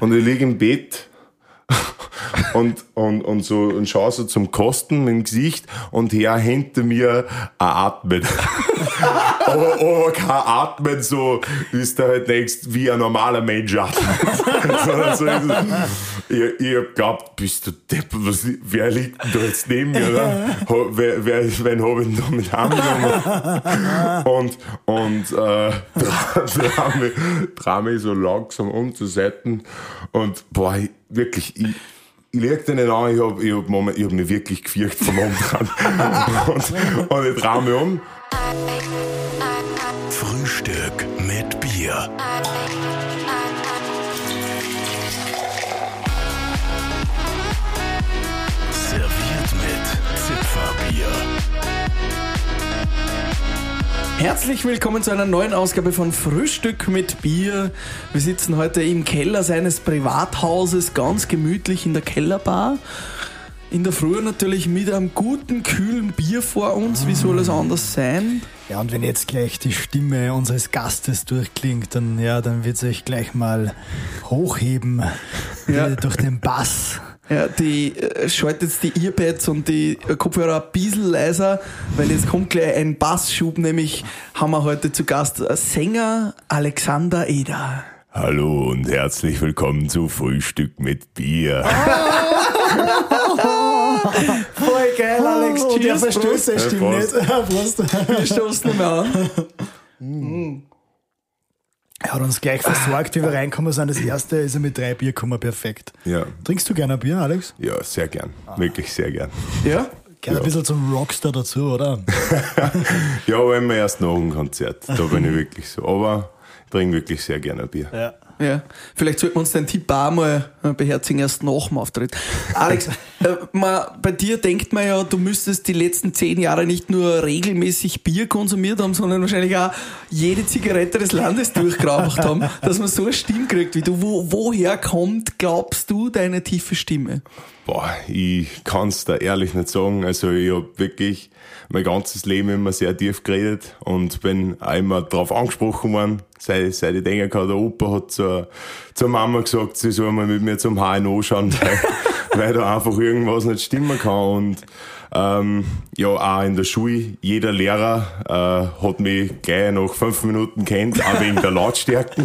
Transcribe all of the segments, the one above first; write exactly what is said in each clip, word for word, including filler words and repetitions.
und ich liege im Bett und, und, und so und schaue so zum Kosten mit dem Gesicht und her hinter mir ein Atmen. aber, aber kein Atmen so, ist da halt nächst wie ein normaler Mensch atmet. Sondern so, ich, ich hab geglaubt, bist du Depp, was, wer liegt denn da jetzt neben mir? Oder? Wer, wer, wen hab ich denn da mit heimgenommen? Und, und äh, dreh mich, dreh mich so langsam um zur Seite und boah, ich, wirklich, ich, ich leg den nicht an, ich hab, ich hab, Moment, ich hab mich wirklich gefürcht vom Umdrehen. und, und ich dreh mich um. Frühstück mit Bier. Serviert mit Zipferbier. Herzlich willkommen zu einer neuen Ausgabe von Frühstück mit Bier. Wir sitzen heute im Keller seines Privathauses, ganz gemütlich in der Kellerbar. In der Früh natürlich mit einem guten, kühlen Bier vor uns. Wie soll es anders sein? Ja, und wenn jetzt gleich die Stimme unseres Gastes durchklingt, dann, ja, dann wird es euch gleich mal hochheben Ja. durch den Bass. Ja, die äh, schaltet jetzt die Earpads und die Kopfhörer ein bisschen leiser, weil jetzt kommt gleich ein Bassschub, nämlich haben wir heute zu Gast Sänger Alexander Eder. Hallo und herzlich willkommen zu Frühstück mit Bier. Voll geil, Alex. Oh, der Cheers, Verstöße Prost. stimmt Ja, nicht. Prost. Wir stoßen nicht mehr an. Er hat uns gleich versorgt, wie wir reinkommen sind. Das erste ist er mit drei Bier gekommen, perfekt. Ja, Trinkst du gerne ein Bier, Alex? ja, sehr gern. Wirklich sehr gern. Ja? Gehört ein bisschen zum Rockstar dazu, oder? Ja, aber immer erst nach dem Konzert. Da bin ich wirklich so. Aber ich trinke wirklich sehr gerne Bier. Ja. Ja, vielleicht sollten wir uns den Tipp auch mal beherzigen, erst nach dem Auftritt. Alex, äh, man, bei dir denkt man ja, du müsstest die letzten zehn Jahre nicht nur regelmäßig Bier konsumiert haben, sondern wahrscheinlich auch jede Zigarette des Landes durchgeraucht haben, dass man so eine Stimme kriegt wie du. Wo, woher kommt, glaubst du, deine tiefe Stimme? Boah, ich kann's da ehrlich nicht sagen. Also ich hab wirklich mein ganzes Leben immer sehr tief geredet und bin auch immer drauf angesprochen worden, seit, seit ich denken kann, der Opa hat zur, zur Mama gesagt, sie soll mal mit mir zum H N O schauen, weil, weil da einfach irgendwas nicht stimmen kann. Und ähm, ja, auch in der Schule, jeder Lehrer äh, hat mich gleich nach fünf Minuten kennt, auch wegen der Lautstärken.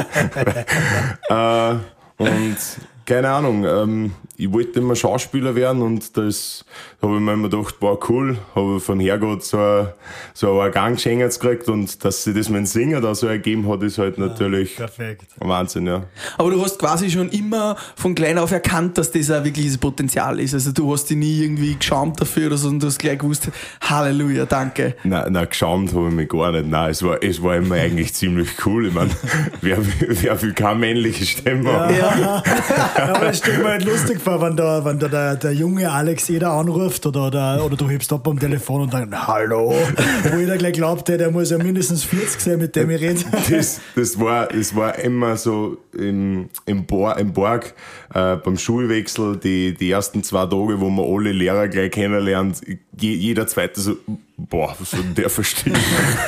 äh, und keine Ahnung, ähm, ich wollte immer Schauspieler werden und das habe ich mir immer gedacht, boah, cool, habe von Herrgott so ein, so ein Gang geschenkt gekriegt und dass sich das mit dem Singen da so ergeben hat, ist halt natürlich Perfekt. Wahnsinn, ja. Aber du hast quasi schon immer von klein auf erkannt, dass das auch wirklich das Potenzial ist. Also du hast dich nie irgendwie geschämt dafür oder so und du hast gleich gewusst, Halleluja, danke. Nein, nein, geschämt habe ich mich gar nicht. Nein, es war, es war immer eigentlich ziemlich cool. Ich meine, wer, wer will keine männliche Stimme haben? Ja. Ja, aber ich stelle mir halt lustig vor, wenn da, wenn da der, der junge Alex jeder anruft oder, oder, oder du hebst ab am Telefon und dann Hallo, wo jeder gleich glaubt, der, der muss ja mindestens vierzig sein, mit dem ich rede. Das, das war, es war immer so im, im, Bar, im Borg, äh, beim Schulwechsel, die, die ersten zwei Tage, wo man alle Lehrer gleich kennenlernt, je, jeder zweite so, boah, was soll denn der verstehen?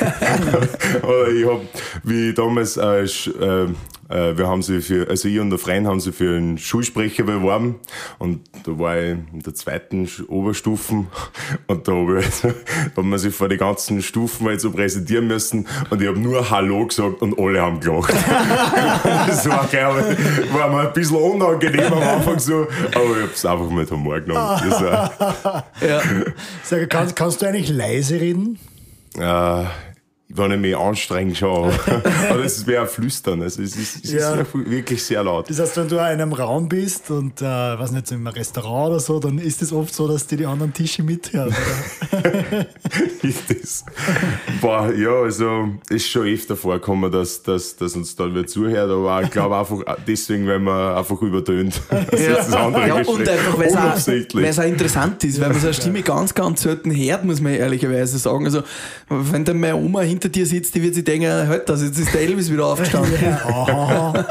Oder ich hab, wie damals, äh, äh, wir haben sie für, also ich und der Freund haben sie für einen Schulsprecher beworben und da war ich in der zweiten Oberstufen und da hab ich, also, da haben wir sich vor die ganzen Stufen halt so präsentieren müssen und ich habe nur Hallo gesagt und alle haben gelacht. Das war geil, war mir ein bisschen unangenehm am Anfang so, aber ich hab's einfach mit Humor genommen. Das war, Ja. Sag, kannst, kannst du eigentlich leise reden? äh, wenn ich mich anstrenge schon. Aber das wäre Flüstern. Also es ist, es Ja. ist wirklich sehr laut. Das heißt, wenn du in einem Raum bist und, äh, weiß nicht, so im Restaurant oder so, dann ist es oft so, dass die die anderen Tische mithören, oder? Ist das? Boah, ja, also ist schon öfter vorgekommen, dass, dass, dass uns da wer zuhört, aber ich glaube einfach deswegen, weil man einfach übertönt. Das Ja. ist das andere Ja, und Geschlecht. einfach, weil es auch, Unabsichtlich. weil's auch interessant ist, weil man so eine Stimme ganz, ganz selten hört, muss man ehrlicherweise sagen. Also, wenn dann meine Oma hinter dir sitzt, die wird sich denken, halt das, jetzt ist der Elvis wieder aufgestanden. Aha.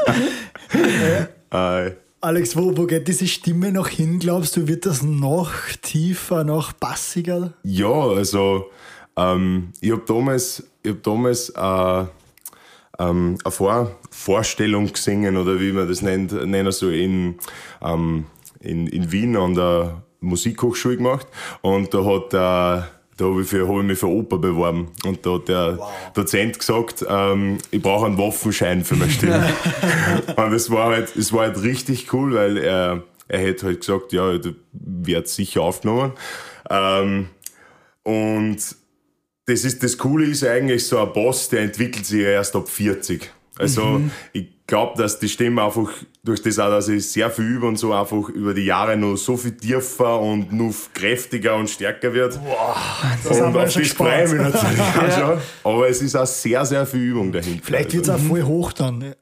Äh, Alex, wo, wo geht diese Stimme noch hin, glaubst du? Wird das noch tiefer, noch bassiger? ja, also ähm, ich habe damals, ich hab damals äh, ähm, eine Vor- Vorstellung gesungen, oder wie man das nennt, nennen so in, ähm, in, in Wien an der Musikhochschule gemacht. Und da hat äh, da habe ich, für, hab ich mich für Oper beworben. Und da hat der wow. Dozent gesagt, ähm, ich brauche einen Waffenschein für meine Stimme. Und es war halt, es war halt richtig cool, weil er, er hätte halt gesagt, ja, du wirst sicher aufgenommen. Ähm, und das ist, das Coole ist eigentlich, so ein Bass, der entwickelt sich ja erst ab vierzig. Also, mhm. ich glaube, dass die Stimme einfach, durch das auch, dass ich sehr viel übe und so, einfach über die Jahre noch so viel tiefer und noch kräftiger und stärker wird. Wow, das und haben wir auf schon das freue ich mich natürlich ja. auch schon. Aber es ist auch sehr, sehr viel Übung dahinter. Vielleicht wird es auch voll hoch dann. Ne?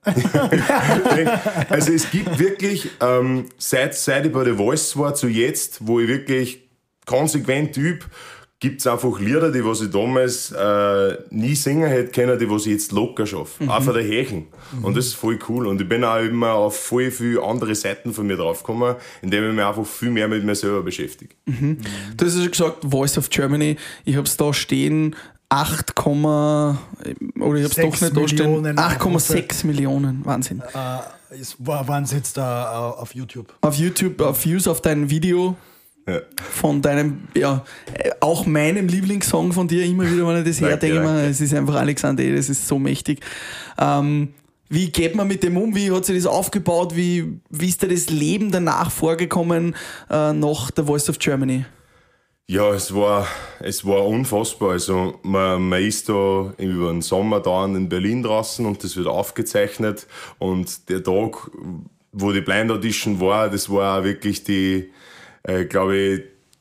Also es gibt wirklich, ähm, seit, seit ich bei The Voice war zu jetzt, wo ich wirklich konsequent übe, gibt es einfach Lieder, die was ich damals äh, nie singen hätte können, die was ich jetzt locker schaffe. Mhm. Auch von der Hächen. Mhm. Und das ist voll cool. Und ich bin auch immer auf voll viele andere Seiten von mir draufgekommen, indem ich mich einfach viel mehr mit mir selber beschäftige. Mhm. Du hast ja schon gesagt, Voice of Germany. Ich habe es da stehen, acht, oder ich habe es doch nicht da stehen, acht Komma sechs Millionen. Wahnsinn. Äh, es war, waren es jetzt da uh, auf YouTube? Auf YouTube, auf Views auf dein Video. Ja. Von deinem, ja, auch meinem Lieblingssong von dir, immer wieder, wenn ich das her denke, es ist einfach Alexander Eder, das ist so mächtig. Ähm, wie geht man mit dem um? Wie hat sich das aufgebaut? Wie, wie ist dir das Leben danach vorgekommen, äh, nach The Voice of Germany? Ja, es war, es war unfassbar. Also, man, man ist da über den Sommer da in Berlin draußen und das wird aufgezeichnet. Und der Tag, wo die Blind Audition war, das war auch wirklich die, äh, glaube ich,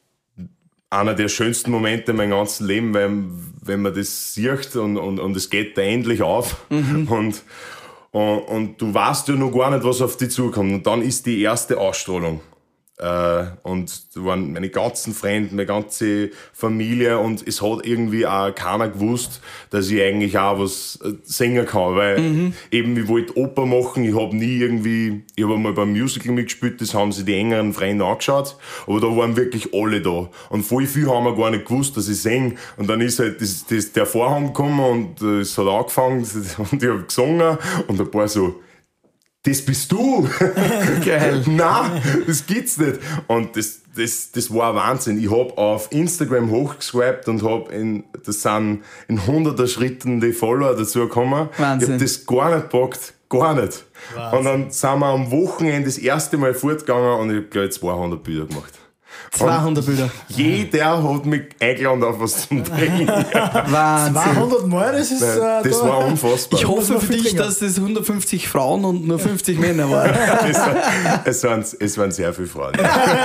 einer der schönsten Momente in meinem ganzen Leben, wenn, wenn man das sieht und, und, und es geht da endlich auf. Mhm. Und, und, und du weißt ja noch gar nicht, was auf dich zukommt. Und dann ist die erste Ausstrahlung. Äh, und da waren meine ganzen Freunde, meine ganze Familie, und es hat irgendwie auch keiner gewusst, dass ich eigentlich auch was singen kann, weil mhm. eben ich wollte Oper machen, ich habe nie irgendwie, ich habe mal beim Musical mitgespielt, das haben sich die engeren Freunde angeschaut, aber da waren wirklich alle da und voll viel haben wir gar nicht gewusst, dass ich singe, und dann ist halt das, das, der Vorhang gekommen und es hat angefangen und ich habe gesungen und ein paar so, das bist du! Geil. Nein, das gibt's nicht. Und das, das, das war Wahnsinn. Ich hab auf Instagram hochgeswiped und hab in, das sind in hunderter Schritten die Follower dazu gekommen. Wahnsinn. Ich hab das gar nicht gepackt. Gar nicht. Wahnsinn. Und dann sind wir am Wochenende das erste Mal fortgegangen und ich hab gleich zweihundert Bilder gemacht. zweihundert Bilder. Jeder hat mich eingeladen auf was zum Trinken. Wahnsinn. zweihundert Mal, das ist... Nein, äh, das da. war unfassbar. Ich hoffe für dich, dass es hundertfünfzig Frauen und nur fünfzig Männer waren. es, war, es, waren, es waren sehr viele Frauen.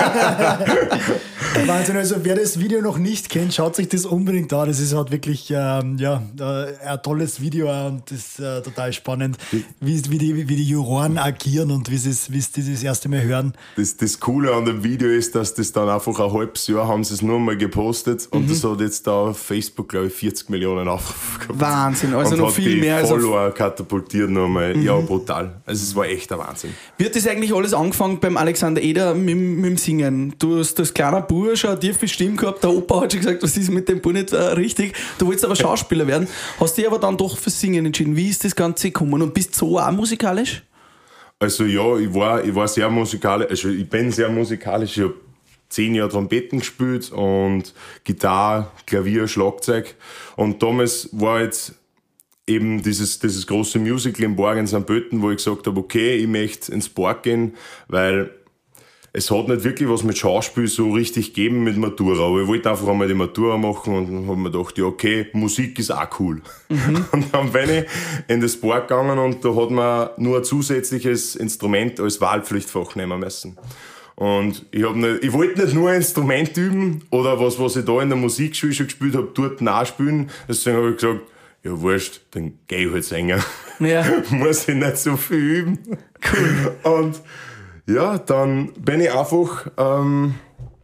Wahnsinn, also wer das Video noch nicht kennt, schaut sich das unbedingt an. Das ist halt wirklich ähm, ja, äh, ein tolles Video und das ist äh, total spannend, wie, wie, die, wie die Juroren agieren und wie sie es das erste Mal hören. Das, das Coole an dem Video ist, dass das dann einfach ein halbes Jahr haben sie es nur mal gepostet und mhm. das hat jetzt da auf Facebook, glaube ich, vierzig Millionen Aufrufe gehabt. Wahnsinn, also und noch hat viel die mehr als Follower auf katapultiert nochmal. Mhm. Ja, brutal. Also es war echt ein Wahnsinn. Wie hat das eigentlich alles angefangen beim Alexander Eder mit, mit dem Singen? Du hast als kleiner Bursch eine tiefe Stimme gehabt, der Opa hat schon gesagt, was ist mit dem Bub nicht äh, richtig. Du wolltest aber Schauspieler werden, hast dich aber dann doch fürs Singen entschieden. Wie ist das Ganze gekommen und bist du so auch musikalisch? Also ja, ich war, ich war sehr musikalisch, also ich bin sehr musikalisch, ich habe zehn Jahre Trompeten gespielt und Gitarre, Klavier, Schlagzeug. Und damals war jetzt eben dieses, dieses große Musical in Borg in Sankt Pölten, wo ich gesagt habe, okay, ich möchte ins Borg gehen, weil es hat nicht wirklich was mit Schauspiel so richtig gegeben mit Matura, aber ich wollte einfach einmal die Matura machen und dann habe mir gedacht, ja okay, Musik ist auch cool. Mhm. Und dann bin ich in das Borg gegangen und da hat man nur ein zusätzliches Instrument als Wahlpflichtfach nehmen müssen. Und ich, hab nicht, ich wollte nicht nur ein Instrument üben oder was, was ich da in der Musikschule schon gespielt habe, dort nachspielen. Deswegen habe ich gesagt, ja wurscht, dann geh ich halt singen. Ja. Muss ich nicht so viel üben. Cool. Und ja, dann bin ich einfach, ähm,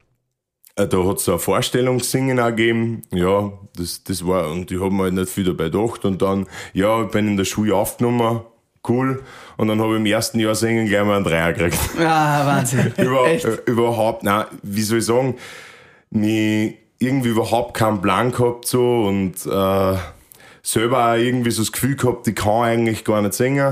da hat es so eine Vorstellungssingen auch gegeben. Ja, das, das war, und ich habe mir halt nicht viel dabei gedacht. Und dann, ja, ich bin in der Schule aufgenommen. Cool. Und dann habe ich im ersten Jahr singen gleich mal einen Dreier gekriegt. Ah, Wahnsinn. Über, Echt? Äh, überhaupt, nein, wie soll ich sagen, mich irgendwie überhaupt keinen Plan gehabt so und äh, selber auch irgendwie so das Gefühl gehabt, ich kann eigentlich gar nicht singen.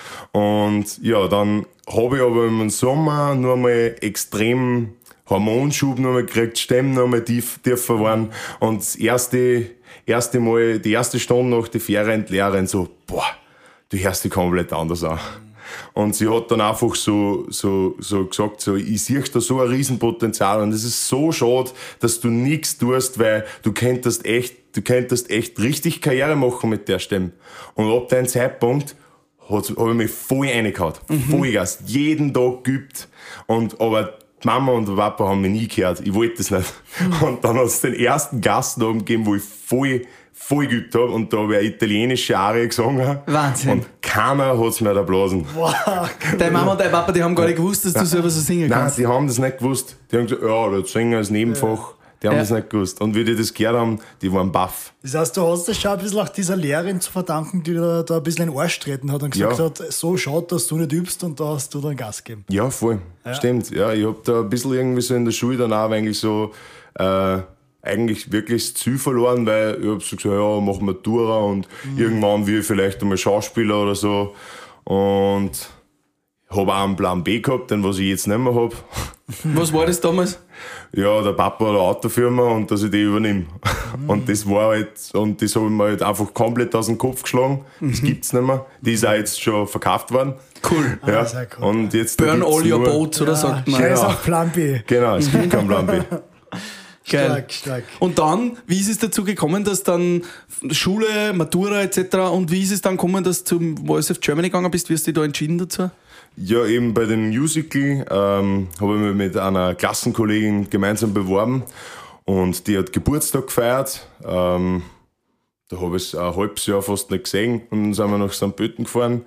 Und ja, dann habe ich aber im Sommer nur mal extrem Hormonschub noch mal gekriegt, Stimmen noch mal tief, tiefer waren. Und das erste, erste Mal, die erste Stunde nach der Ferienlehrerin so, boah, du hörst dich komplett anders an. Und sie hat dann einfach so, so, so gesagt, so, ich sehe da so ein Riesenpotenzial und es ist so schade, dass du nichts tust, weil du könntest echt, du könntest echt richtig Karriere machen mit der Stimme. Und ab dem Zeitpunkt habe ich mich voll reingehauen. Mhm. Vollgas. Jeden Tag geübt. Und, aber die Mama und der Papa haben mich nie gehört. Ich wollte das nicht. Mhm. Und dann hat es den ersten Gastabend gegeben, wo ich voll, voll geübt habe. Und da habe ich eine italienische Arie gesungen. Wahnsinn. Und keiner hat es mir da blasen. Wow. Deine Mama und dein Papa, die haben gar nicht gewusst, dass du selber so singen kannst. Nein, die haben das nicht gewusst. Die haben gesagt, ja, das Singen als Nebenfach. Die haben Ja. das nicht gewusst. Und wie die das gehört haben, die waren baff. Das heißt, du hast das schon ein bisschen auch dieser Lehrerin zu verdanken, die da, da ein bisschen in den Arsch treten hat und gesagt Ja. hat, so schaut, dass du nicht übst und da hast du dann Gas gegeben. Ja, voll. Stimmt. Ja, ich hab da ein bisschen irgendwie so in der Schule dann auch eigentlich so, äh, eigentlich wirklich das Ziel verloren, weil ich hab so gesagt, ja, mach Matura und mhm. irgendwann will ich vielleicht einmal Schauspieler oder so. Und habe auch einen Plan B gehabt, den was ich jetzt nicht mehr hab. Was war das damals? Ja, der Papa hat eine Autofirma und dass ich die übernehme. Mhm. Und das war halt, und das habe ich mir halt einfach komplett aus dem Kopf geschlagen. Das Mhm. gibt's nicht mehr. Die ist auch jetzt schon verkauft worden. Cool. Ja. Ah, sehr cool. Und jetzt Burn gibt's all your nur- boats, oder sagt man? Scheiß Ja. auf Plan B. Genau, es gibt keinen Plan B. Geil. Stark, stark. Und dann, wie ist es dazu gekommen, dass dann Schule, Matura et cetera und wie ist es dann gekommen, dass du zum Voice of Germany gegangen bist? Wie hast du dich da entschieden dazu? Ja, eben bei dem Musical ähm, habe ich mich mit einer Klassenkollegin gemeinsam beworben und die hat Geburtstag gefeiert. Ähm, da habe ich es ein halbes Jahr fast nicht gesehen und dann sind wir nach Sankt Pölten gefahren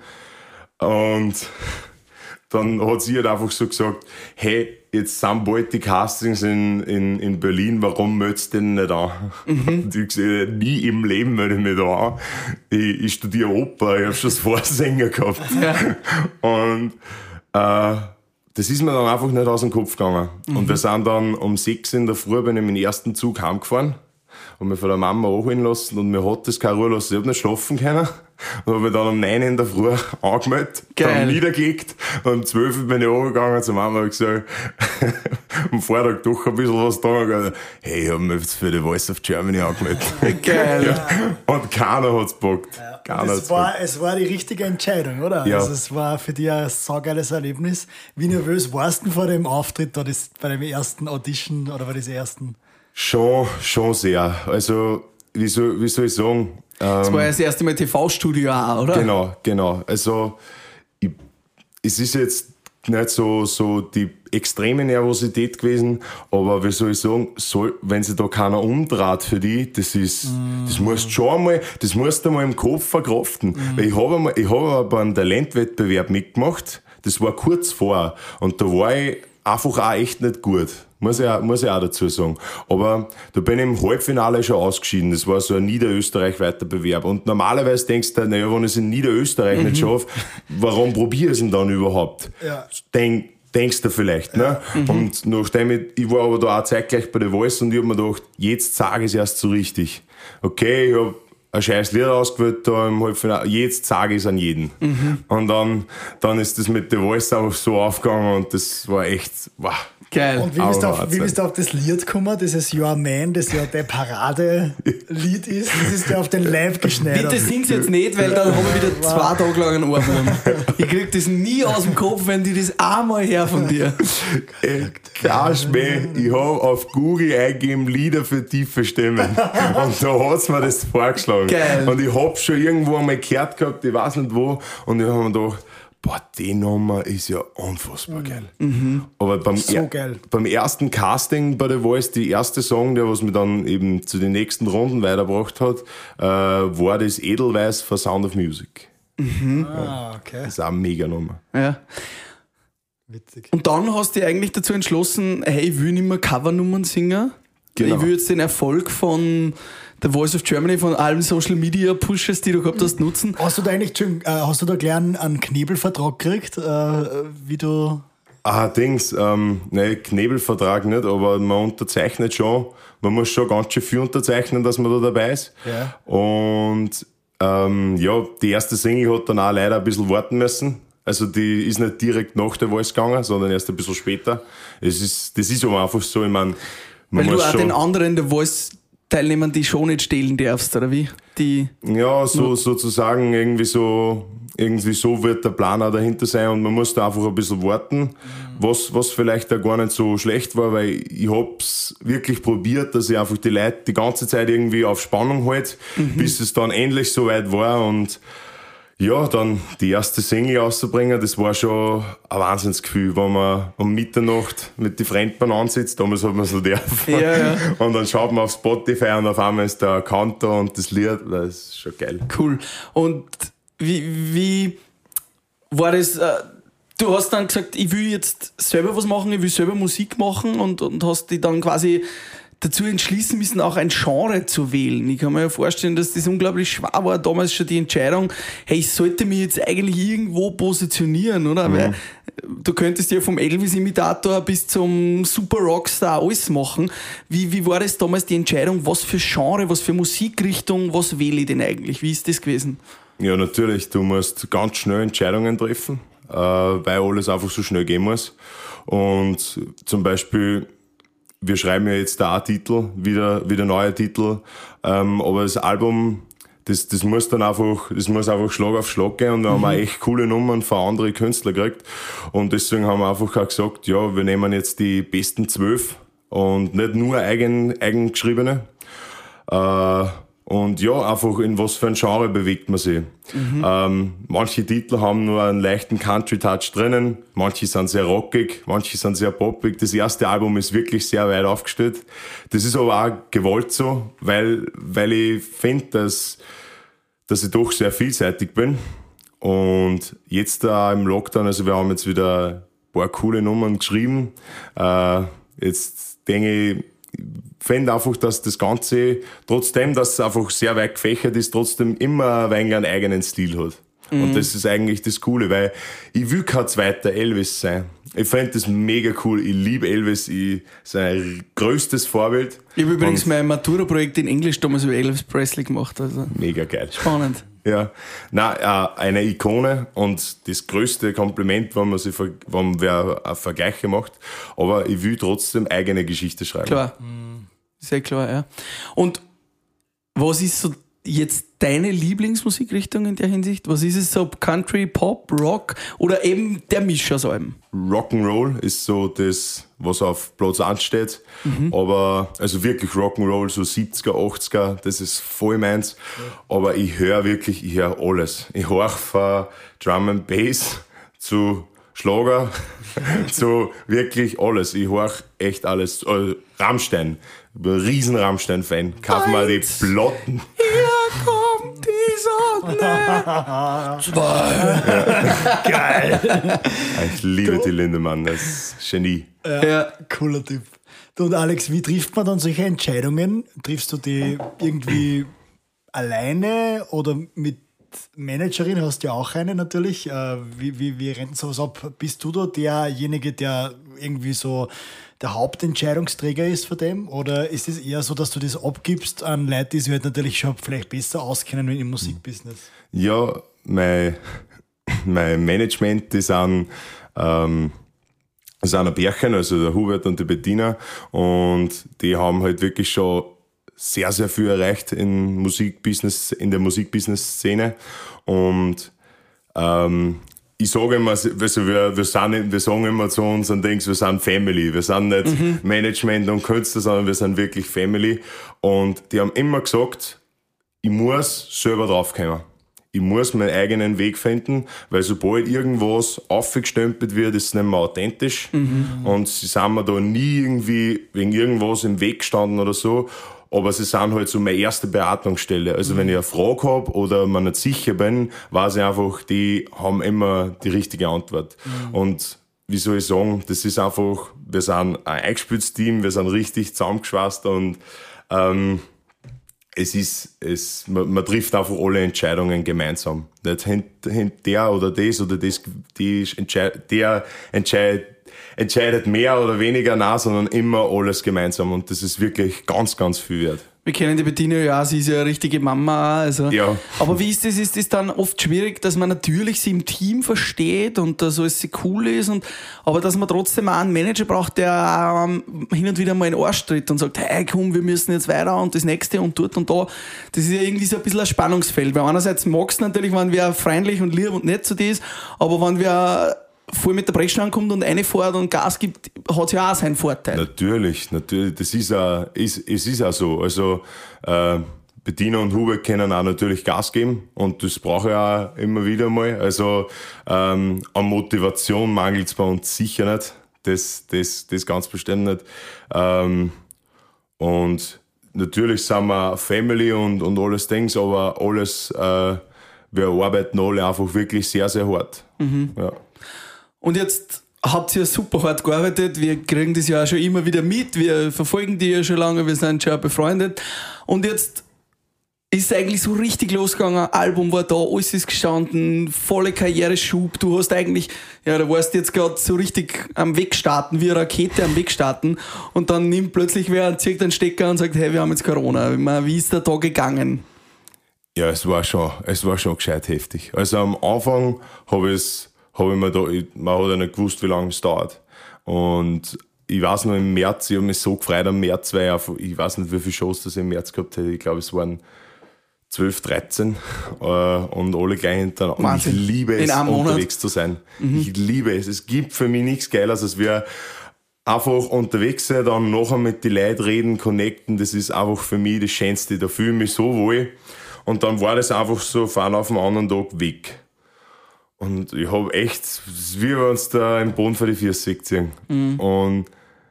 und dann hat sie halt einfach so gesagt, hey, jetzt sind bald die Castings in, in, in Berlin, warum meldest du denn nicht an? Mhm. Und ich gesagt, nie im Leben melde ich mich da an. Ich, ich studiere Oper, ich habe schon das Vorsänger gehabt. Ja. Und äh, das ist mir dann einfach nicht aus dem Kopf gegangen. Mhm. Und wir sind dann um sechs in der Früh, bin ich mit dem ersten Zug heimgefahren und mich von der Mama anholen lassen und mir hat das keine Ruhe lassen. Ich habe nicht schlafen können. Und habe mich dann um neun in der Früh angemeldet, Geil. dann niedergelegt und um zwölf bin ich runtergegangen zur Mama und gesagt, am Vortag doch ein bisschen was da und gesagt, hey, ich habe mich jetzt für die Voice of Germany angemeldet. Geil. Ja. Und keiner hat's gepackt. Und Keiner hat's es, war, gepackt. es war die richtige Entscheidung, oder? Ja. Also es war für dich ein saugeiles Erlebnis. Wie nervös warst du vor dem Auftritt, da das, bei dem ersten Audition oder bei diesem ersten? Schon, schon sehr. Also, wie soll, wie soll ich sagen? Das Ähm, war ja das erste Mal T V-Studio auch, oder? Genau, genau. Also, ich, es ist jetzt nicht so, so die extreme Nervosität gewesen, aber wie soll ich sagen, soll, wenn sich da keiner umdreht für die, das ist, mm. das musst du schon einmal, das musst du mal im Kopf verkraften. Mm. Weil ich habe einmal, ich habe aber einen Talentwettbewerb mitgemacht, das war kurz vor, und da war ich einfach auch echt nicht gut. Muss ich, auch, muss ich auch dazu sagen. Aber da bin ich im Halbfinale schon ausgeschieden. Das war so ein niederösterreichweiter Bewerb. Und normalerweise denkst du, naja, wenn ich es in Niederösterreich mhm. nicht schaffe, warum probiere ich es denn dann überhaupt? Ja. Denk, denkst du vielleicht, ne? Mhm. Und nachdem ich, ich war aber da auch zeitgleich bei der Voice und ich hab mir gedacht, jetzt sage ich es erst so richtig. Okay, ich hab ein scheiß Lied ausgewählt da im Halbfinale, jetzt sage ich es an jeden. Mhm. Und dann, dann ist das mit der Voice einfach so aufgegangen und das war echt, wow. Geil. Und wie bist, du Aber auf, wie bist du auf das Lied gekommen, dieses Your Man, das ja der Paradelied ist? Das ist ja auf den Leib geschneidert. Bitte sing's jetzt nicht, weil dann haben wir wieder zwei Tage lang einen Ohrwurm. Ich krieg das nie aus dem Kopf, wenn die das einmal her von dir. Kein Schmäh, ich habe auf Google eingegeben Lieder für tiefe Stimmen und da hat's mir das vorgeschlagen. Geil. Und ich hab schon irgendwo einmal gehört gehabt, ich weiß nicht wo, und ich habe mir gedacht, boah, die Nummer ist ja unfassbar geil. Mhm. Aber beim, So er, geil. beim ersten Casting bei The Voice, die erste Song, der was mich dann eben zu den nächsten Runden weitergebracht hat, äh, war das Edelweiß von Sound of Music. Ah, okay. Das ist auch eine mega Nummer. Ja. Witzig. Und dann hast du dich eigentlich dazu entschlossen, hey, ich will nicht mehr Covernummern singen. Genau. Ich will jetzt den Erfolg von The Voice of Germany, von allen Social Media Pushes, die du gehabt hast, nutzen. Hast du da eigentlich, äh, hast du da gleich einen, einen Knebelvertrag gekriegt, äh, wie du... Ah, Dings, ähm, ne, Knebelvertrag nicht, aber man unterzeichnet schon. Man muss schon ganz schön viel unterzeichnen, dass man da dabei ist. Ja. Und ähm, ja, die erste Single hat dann auch leider ein bisschen warten müssen. Also die ist nicht direkt nach der Voice gegangen, sondern erst ein bisschen später. Es ist, das ist aber einfach so, ich meine, man Weil muss du auch schon, den anderen der Voice-Teilnehmern die schon nicht stehlen darfst, oder wie? Die, ja, so sozusagen irgendwie so, irgendwie so wird der Plan auch dahinter sein und man muss da einfach ein bisschen warten, was, was vielleicht auch gar nicht so schlecht war, weil ich hab's wirklich probiert, dass ich einfach die Leute die ganze Zeit irgendwie auf Spannung halte, mhm. bis es dann endlich soweit war und ja, dann die erste Single rauszubringen, das war schon ein Wahnsinnsgefühl, wenn man um Mitternacht mit den Fremden ansitzt, damals hat man so dürfen. Ja, ja. Und dann schaut man auf Spotify und auf einmal ist der Account da und das Lied, das ist schon geil. Cool. Und wie, wie war das, äh, du hast dann gesagt, ich will jetzt selber was machen, ich will selber Musik machen und, und hast dich dann quasi dazu entschließen müssen, auch ein Genre zu wählen. Ich kann mir ja vorstellen, dass das unglaublich schwer war, damals schon die Entscheidung, hey, ich sollte mich jetzt eigentlich irgendwo positionieren, oder? Mhm. Weil du könntest ja vom Elvis-Imitator bis zum Super-Rockstar alles machen. Wie, wie war das damals die Entscheidung, was für Genre, was für Musikrichtung, was wähle ich denn eigentlich? Wie ist das gewesen? Ja, natürlich, du musst ganz schnell Entscheidungen treffen, äh, weil alles einfach so schnell gehen muss. Und zum Beispiel, wir schreiben ja jetzt da auch Titel, wieder, wieder neue Titel, ähm, aber das Album, das, das muss dann einfach, das muss einfach Schlag auf Schlag gehen und wir mhm. haben auch echt coole Nummern von anderen Künstlern gekriegt und deswegen haben wir einfach auch gesagt, ja, wir nehmen jetzt die besten zwölf und nicht nur eigen, eigen geschriebene, äh, und ja, einfach in was für ein Genre bewegt man sich. Mhm. Ähm, manche Titel haben nur einen leichten Country-Touch drinnen, manche sind sehr rockig, manche sind sehr poppig. Das erste Album ist wirklich sehr weit aufgestellt. Das ist aber auch gewollt so, weil, weil ich finde, dass, dass ich doch sehr vielseitig bin. Und jetzt da im Lockdown, also wir haben jetzt wieder ein paar coole Nummern geschrieben. Äh, jetzt denke ich, ich finde einfach, dass das Ganze, trotzdem, dass es einfach sehr weit gefächert ist, trotzdem immer ein wenig einen eigenen Stil hat. Mhm. Und das ist eigentlich das Coole, weil ich will kein zweiter Elvis sein. Ich finde das mega cool. Ich liebe Elvis. Ich, sein größtes Vorbild. Ich habe übrigens mein Matura-Projekt in Englisch damals über Elvis Presley gemacht. Also mega geil. Spannend. Ja, nein, äh, eine Ikone und das größte Kompliment, wenn man sich, wenn wer Vergleiche macht. Aber ich will trotzdem eigene Geschichte schreiben. Klar, mhm. Sehr klar, ja. Und was ist so jetzt deine Lieblingsmusikrichtung in der Hinsicht? Was ist es so? Country, Pop, Rock oder eben der Misch aus allem? Rock'n'Roll ist so das, was auf Platz eins steht. Mhm. Aber, also wirklich Rock'n'Roll, so siebziger, achtziger, das ist voll meins. Ja. Aber ich höre wirklich, ich höre alles. Ich höre von Drum and Bass zu Schlager, zu wirklich alles. Ich höre echt alles. Äh, Rammstein. Ich bin ein riesen Rammstein-Fan. Kauf mal die Plotten. Hier kommt die Sonne. Zwei. Ja. Geil. Ich liebe du. Die Lindemann, das ist Genie. Ja, ja, cooler Typ. Du und Alex, wie trifft man dann solche Entscheidungen? Triffst du die irgendwie alleine oder mit Managerin? Hast du ja auch eine natürlich. Wie, wie, wie rennt sowas ab? Bist du da derjenige, der irgendwie so der Hauptentscheidungsträger ist für dem? Oder ist es eher so, dass du das abgibst an Leute, die sich halt natürlich schon vielleicht besser auskennen im Musikbusiness? Ja, mein, mein Management, die sind, ähm, das sind ein Bärchen, also der Hubert und die Bettina, und die haben halt wirklich schon sehr, sehr viel erreicht in Musikbusiness, in der Musikbusiness-Szene. Und ähm, ich sage immer, also wir, wir, sind, wir sagen immer zu unseren Dings, wir sind Family. Wir sind nicht mhm. Management und Künstler, sondern wir sind wirklich Family. Und die haben immer gesagt, ich muss selber draufkommen. Ich muss meinen eigenen Weg finden, weil sobald irgendwas aufgestempelt wird, ist es nicht mehr authentisch. Mhm. Und sie sind mir da nie irgendwie wegen irgendwas im Weg gestanden oder so. Aber sie sind halt so meine erste Beratungsstelle. Also mhm. wenn ich eine Frage habe oder mir nicht sicher bin, weiß ich einfach, die haben immer die richtige Antwort. Mhm. Und wie soll ich sagen, das ist einfach, wir sind ein eingespieltes Team, wir sind richtig zusammengeschweißt und ähm, es ist, es, man, man trifft einfach alle Entscheidungen gemeinsam. Nicht hint, hint der oder das oder das, die entscheid, der entscheidet, entscheidet mehr oder weniger nach, sondern immer alles gemeinsam. Und das ist wirklich ganz, ganz viel wert. Wir kennen die Bettina ja, sie ist ja eine richtige Mama. Also. Ja. Aber wie ist das? Ist das dann oft schwierig, dass man natürlich sie im Team versteht und dass alles so cool ist, und, aber dass man trotzdem auch einen Manager braucht, der auch hin und wieder mal in den Arsch tritt und sagt, hey komm, wir müssen jetzt weiter und das nächste und dort und da. Das ist ja irgendwie so ein bisschen ein Spannungsfeld. Weil einerseits magst du natürlich, wenn wer freundlich und lieb und nett zu dir ist, aber wenn wer voll mit der Brechstange kommt und reinfährt und Gas gibt, hat es ja auch seinen Vorteil. Natürlich, natürlich, das ist auch, ist, es ist auch so. Also, äh, Bettina und Hubert können auch natürlich Gas geben und das brauche ich auch immer wieder mal. Also, ähm, an Motivation mangelt es bei uns sicher nicht. Das, das, das ganz bestimmt nicht. Ähm, und natürlich sind wir Family und, und alles Dings, aber alles, äh, wir arbeiten alle einfach wirklich sehr, sehr hart. Mhm. Ja. Und jetzt habt ihr super hart gearbeitet, wir kriegen das ja auch schon immer wieder mit, wir verfolgen die ja schon lange, wir sind schon befreundet, und jetzt ist es eigentlich so richtig losgegangen, Album war da, alles ist gestanden, volle Karriereschub, du hast eigentlich, ja, du warst jetzt gerade so richtig am Wegstarten, wie eine Rakete am Wegstarten, und dann nimmt plötzlich wer, zieht einen Stecker und sagt, hey, wir haben jetzt Corona. Ich meine, wie ist der da gegangen? Ja, es war schon, es war schon gescheit heftig. Also am Anfang habe ich es habe ich mir da, ich, man hat ja nicht gewusst, wie lange es dauert. Und ich weiß noch, im März, ich habe mich so gefreut am März, weil ich, einfach, ich weiß nicht, wie viele Shows das ich im März gehabt hätte. Ich glaube, es waren zwölf, dreizehn äh, und alle gleich hintereinander. Und ich liebe es, unterwegs zu sein. Mhm. Ich liebe es. Es gibt für mich nichts Geiles, als wir einfach unterwegs sein, dann nachher mit den Leuten reden, connecten. Das ist einfach für mich das Schönste. Da fühle ich mich so wohl. Und dann war das einfach so von einem auf den anderen Tag weg. Und ich habe echt, es ist wie wir uns da im Boden vor die Füße ziehen. Mhm. Und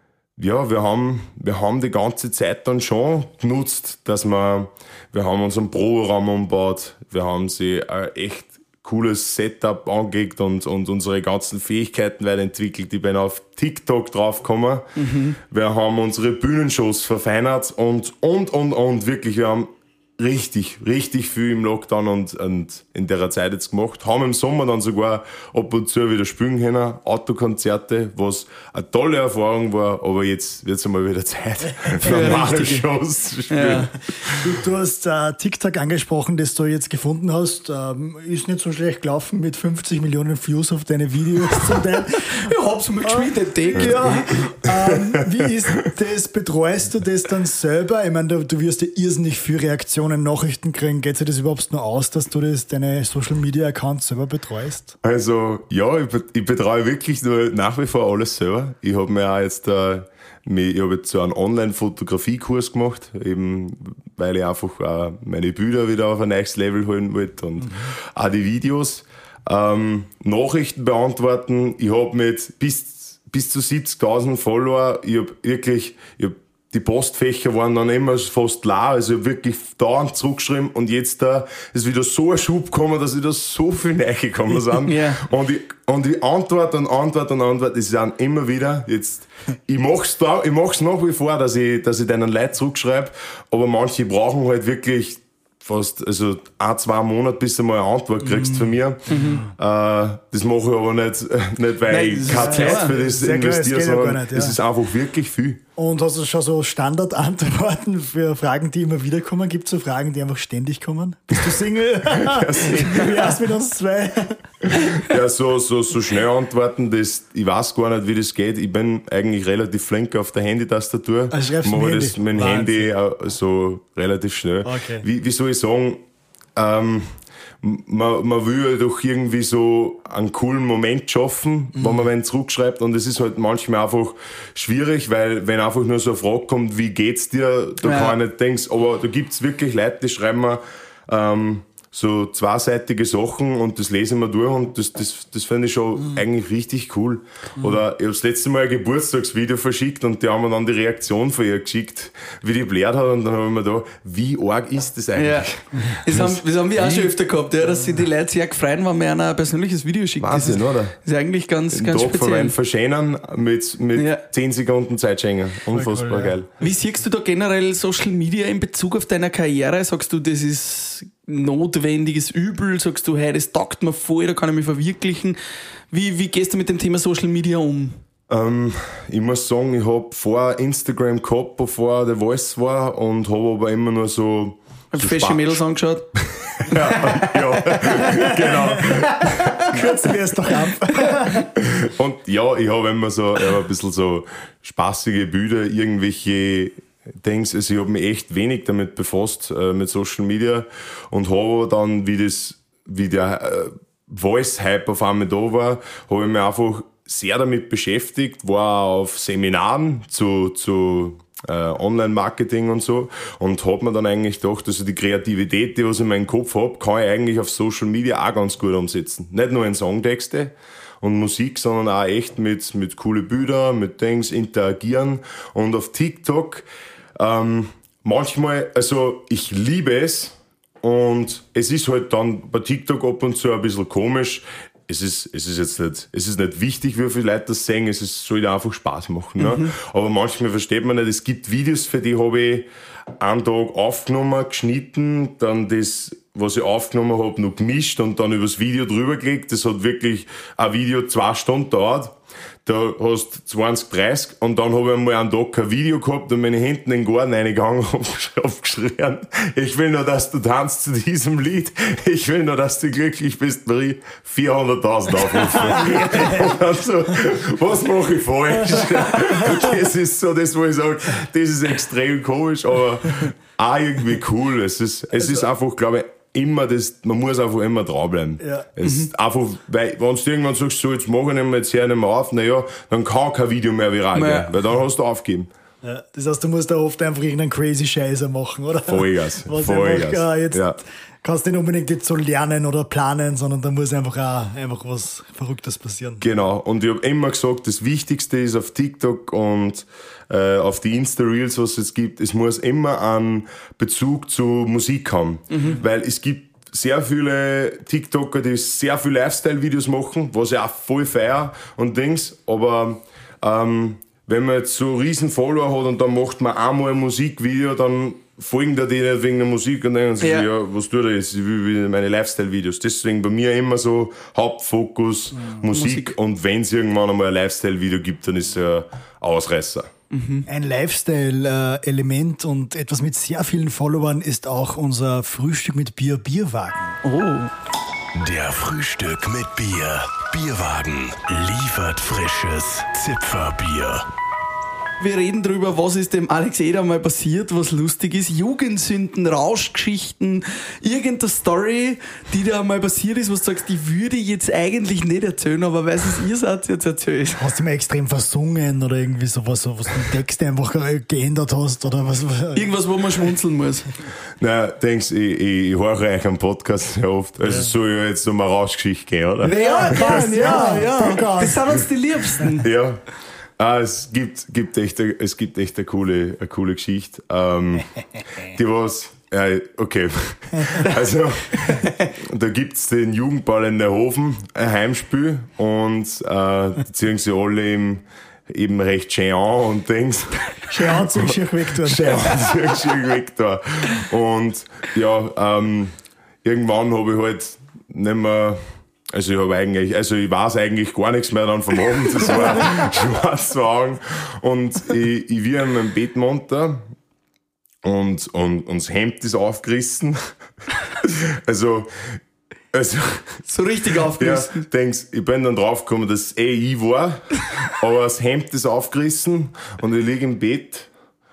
ja, wir haben, wir haben die ganze Zeit dann schon genutzt, dass wir, wir haben unseren Proberaum umgebaut, wir haben sie ein echt cooles Setup angelegt und, und unsere ganzen Fähigkeiten weiterentwickelt. Ich bin auf TikTok draufgekommen. Mhm. Wir haben unsere Bühnenshows verfeinert und, und, und, und wirklich, wir haben richtig, richtig viel im Lockdown und, und in der Zeit jetzt gemacht. Haben im Sommer dann sogar ab und zu wieder spielen können, Autokonzerte, was eine tolle Erfahrung war, aber jetzt wird es einmal wieder Zeit, normale Shows zu spielen. Ja. Du, du hast äh, TikTok angesprochen, das du jetzt gefunden hast. Ähm, ist nicht so schlecht gelaufen mit fünfzig Millionen Views auf deine Videos zum Teil. Ich hab's mal geschwind entdeckt. Ja. ähm, wie ist das? Betreust du das dann selber? Ich meine, du, du wirst ja irrsinnig viel Reaktionen, Nachrichten kriegen. Geht sich das überhaupt nur aus, dass du das, deine Social Media Accounts selber betreust? Also, ja, ich, ich betreue wirklich nur nach wie vor alles selber. Ich habe mir auch jetzt, äh, ich habe jetzt so einen Online-Fotografie-Kurs gemacht, eben, weil ich einfach äh, meine Bilder wieder auf ein neues Level holen wollte und mhm. auch die Videos. Ähm, Nachrichten beantworten. Ich habe mit bis, bis zu siebzigtausend Follower, ich habe wirklich, ich hab die Postfächer waren dann immer fast leer, also ich hab wirklich dauernd zurückgeschrieben und jetzt da ist wieder so ein Schub gekommen, dass wieder so viel reingekommen sind. Ja. Und ich, und ich antworte und antworte und antworte, das sind immer wieder, jetzt, ich mach's da, ich mach's nach wie vor, dass ich, dass ich denen Leute zurückschreibe, aber manche brauchen halt wirklich fast, also ein, zwei Monate, bis du mal eine Antwort kriegst mhm. von mir. Mhm. Äh, das mache ich aber nicht, nicht weil Nein, ich keine Zeit für das investiere, sondern ja es ist einfach wirklich viel. Und hast du schon so Standardantworten für Fragen, die immer wieder kommen? Gibt es so Fragen, die einfach ständig kommen? Bist du Single? Wie wär's mit uns zwei? Ja, so, so, so schnell antworten, das, ich weiß gar nicht, wie das geht. Ich bin eigentlich relativ flink auf der Handy-Tastatur. Also schreibst du mache Handy? das mit dem Handy so relativ schnell. Okay. Wie, wie soll ich sagen, ähm, man, man will ja doch irgendwie so einen coolen Moment schaffen, mhm. wenn man einen zurückschreibt, und es ist halt manchmal einfach schwierig, weil wenn einfach nur so eine Frage kommt, wie geht's dir, da ja. kann ich nicht denken, aber da gibt's wirklich Leute, die schreiben mir ähm, so zweiseitige Sachen und das lesen wir durch und das, das, das finde ich schon mhm. eigentlich richtig cool. Mhm. Oder ich habe das letzte Mal ein Geburtstagsvideo verschickt und die haben mir dann die Reaktion von ihr geschickt, wie die blärt hat, und dann haben wir da, wie arg ist das eigentlich? Ja. Das, haben, das haben wir auch schon öfter gehabt, ja, dass sich die Leute sehr gefreut, wenn man ein persönliches Video schickt. Wahnsinn, das ist, oder? Das ist eigentlich ganz, ganz Tag speziell. Von einem Verschenken mit, mit ja. zehn Sekunden Zeit schenken. Unfassbar cool, ja. geil. Wie siehst du da generell Social Media in Bezug auf deine Karriere? Sagst du, das ist notwendiges Übel? Sagst du, hey, das taugt mir voll, da kann ich mich verwirklichen? Wie, wie gehst du mit dem Thema Social Media um? Ähm, ich muss sagen, ich habe vor Instagram gehabt, bevor The Voice war, und habe aber immer nur so. Hast du so fesche Mädels angeschaut? ja, ja, genau. Kürzen wir es doch ab. Und ja, ich habe immer so ich hab ein bisschen so spaßige Bilder, irgendwelche Dings. Also ich habe mich echt wenig damit befasst, äh, mit Social Media, und habe dann, wie das, wie der äh, Voice-Hype auf einmal da war, habe ich mich einfach sehr damit beschäftigt, war auf Seminaren zu, zu äh, Online-Marketing und so, und habe mir dann eigentlich gedacht, also die Kreativität, die was ich in meinem Kopf habe, kann ich eigentlich auf Social Media auch ganz gut umsetzen. Nicht nur in Songtexte und Musik, sondern auch echt mit, mit coole Bilder, mit Dings interagieren. Und auf TikTok ähm, manchmal, also ich liebe es, und es ist halt dann bei TikTok ab und zu ein bisschen komisch. Es ist, es ist jetzt nicht, es ist nicht wichtig, wie viele Leute das sehen, es ist, soll einfach Spaß machen, ne? Mhm. Aber manchmal versteht man nicht, es gibt Videos, für die habe ich einen Tag aufgenommen, geschnitten, dann das, was ich aufgenommen habe, noch gemischt und dann übers Video drüber gelegt. Das hat wirklich ein Video zwei Stunden gedauert. Da hast du zwanzig, dreißig, und dann habe ich einmal einen Tag kein Video gehabt und meine Hände in den Garten reingegangen und hab geschrien, ich will nur, dass du tanzt zu diesem Lied, ich will nur, dass du glücklich bist, Marie. vierhunderttausend Aufrufe. Und dann so, was mache ich falsch? Das ist so das, wo ich sage, das ist extrem komisch, aber auch irgendwie cool. Es ist, es also, ist einfach, glaube ich, immer das, man muss einfach immer dranbleiben. Ja. Es mhm. ist einfach, weil, wenn du irgendwann sagst, so, jetzt mach ich nicht mehr, jetzt hör ich nicht mehr auf, naja, dann kann kein Video mehr viral gehen, weil dann hast du aufgegeben. Ja, das heißt, du musst da oft einfach irgendeinen crazy Scheißer machen, oder? Vollgas. Was Vollgas. Einfach, äh, jetzt ja. kannst du nicht unbedingt jetzt so lernen oder planen, sondern da muss einfach auch einfach was Verrücktes passieren. Genau. Und ich habe immer gesagt, das Wichtigste ist auf TikTok und äh, auf die Insta-Reels, was es gibt, es muss immer einen Bezug zu Musik haben. Mhm. Weil es gibt sehr viele TikToker, die sehr viele Lifestyle-Videos machen, was ich auch voll feier und Dings, aber ähm, wenn man jetzt so riesen Follower hat und dann macht man einmal ein Musikvideo, dann folgen da die nicht wegen der Musik und denken sich, ja. ja, was tut er jetzt? Ich will meine Lifestyle-Videos. Deswegen bei mir immer so Hauptfokus ja, Musik, Musik, und wenn es irgendwann einmal ein Lifestyle-Video gibt, dann ist es ein Ausreißer. Mhm. Ein Lifestyle-Element und etwas mit sehr vielen Followern ist auch unser Frühstück mit Bier, Bierwagen. Oh. Der Frühstück mit Bier, Bierwagen liefert frisches Zipferbier. Wir reden drüber, was ist dem Alex Eder mal passiert, was lustig ist. Jugendsünden, Rauschgeschichten, irgendeine Story, die da mal passiert ist, was du sagst, die würde ich jetzt eigentlich nicht erzählen, aber weil es ihr seid, jetzt erzählt. Hast du mal extrem versungen oder irgendwie sowas, so, was du den Text einfach geändert hast oder was? Irgendwas, wo man schmunzeln muss. Nein, denkst, ich, ich, ich höre euch am Podcast sehr oft. Also ja. soll ich jetzt um eine Rauschgeschichte gehen, oder? Ja, kann, ja, ja. ja. Das sind uns die Liebsten. Ja. Ah, es gibt, gibt echt, es gibt echt eine coole, eine coole Geschichte. Ähm, die was, ja, okay. Also, da gibt's den Jugendball in Neuhofen, ein Heimspiel, und, äh, die ziehen sie alle im, eben recht schön an und denkst. Schön anziehen, schön Vektor. Schön anziehen, schön Vektor. Und, ja, ähm, irgendwann habe ich halt nicht mehr, Also ich habe eigentlich, also ich weiß eigentlich gar nichts mehr dann vom Abend, das war schwarz vor Augen. Und ich, ich wir in meinem Bett munter und, und, und das Hemd ist aufgerissen. Also, also. So richtig aufgerissen. Ja, denkst, ich bin dann draufgekommen, dass es eh ich war, aber das Hemd ist aufgerissen und ich liege im Bett.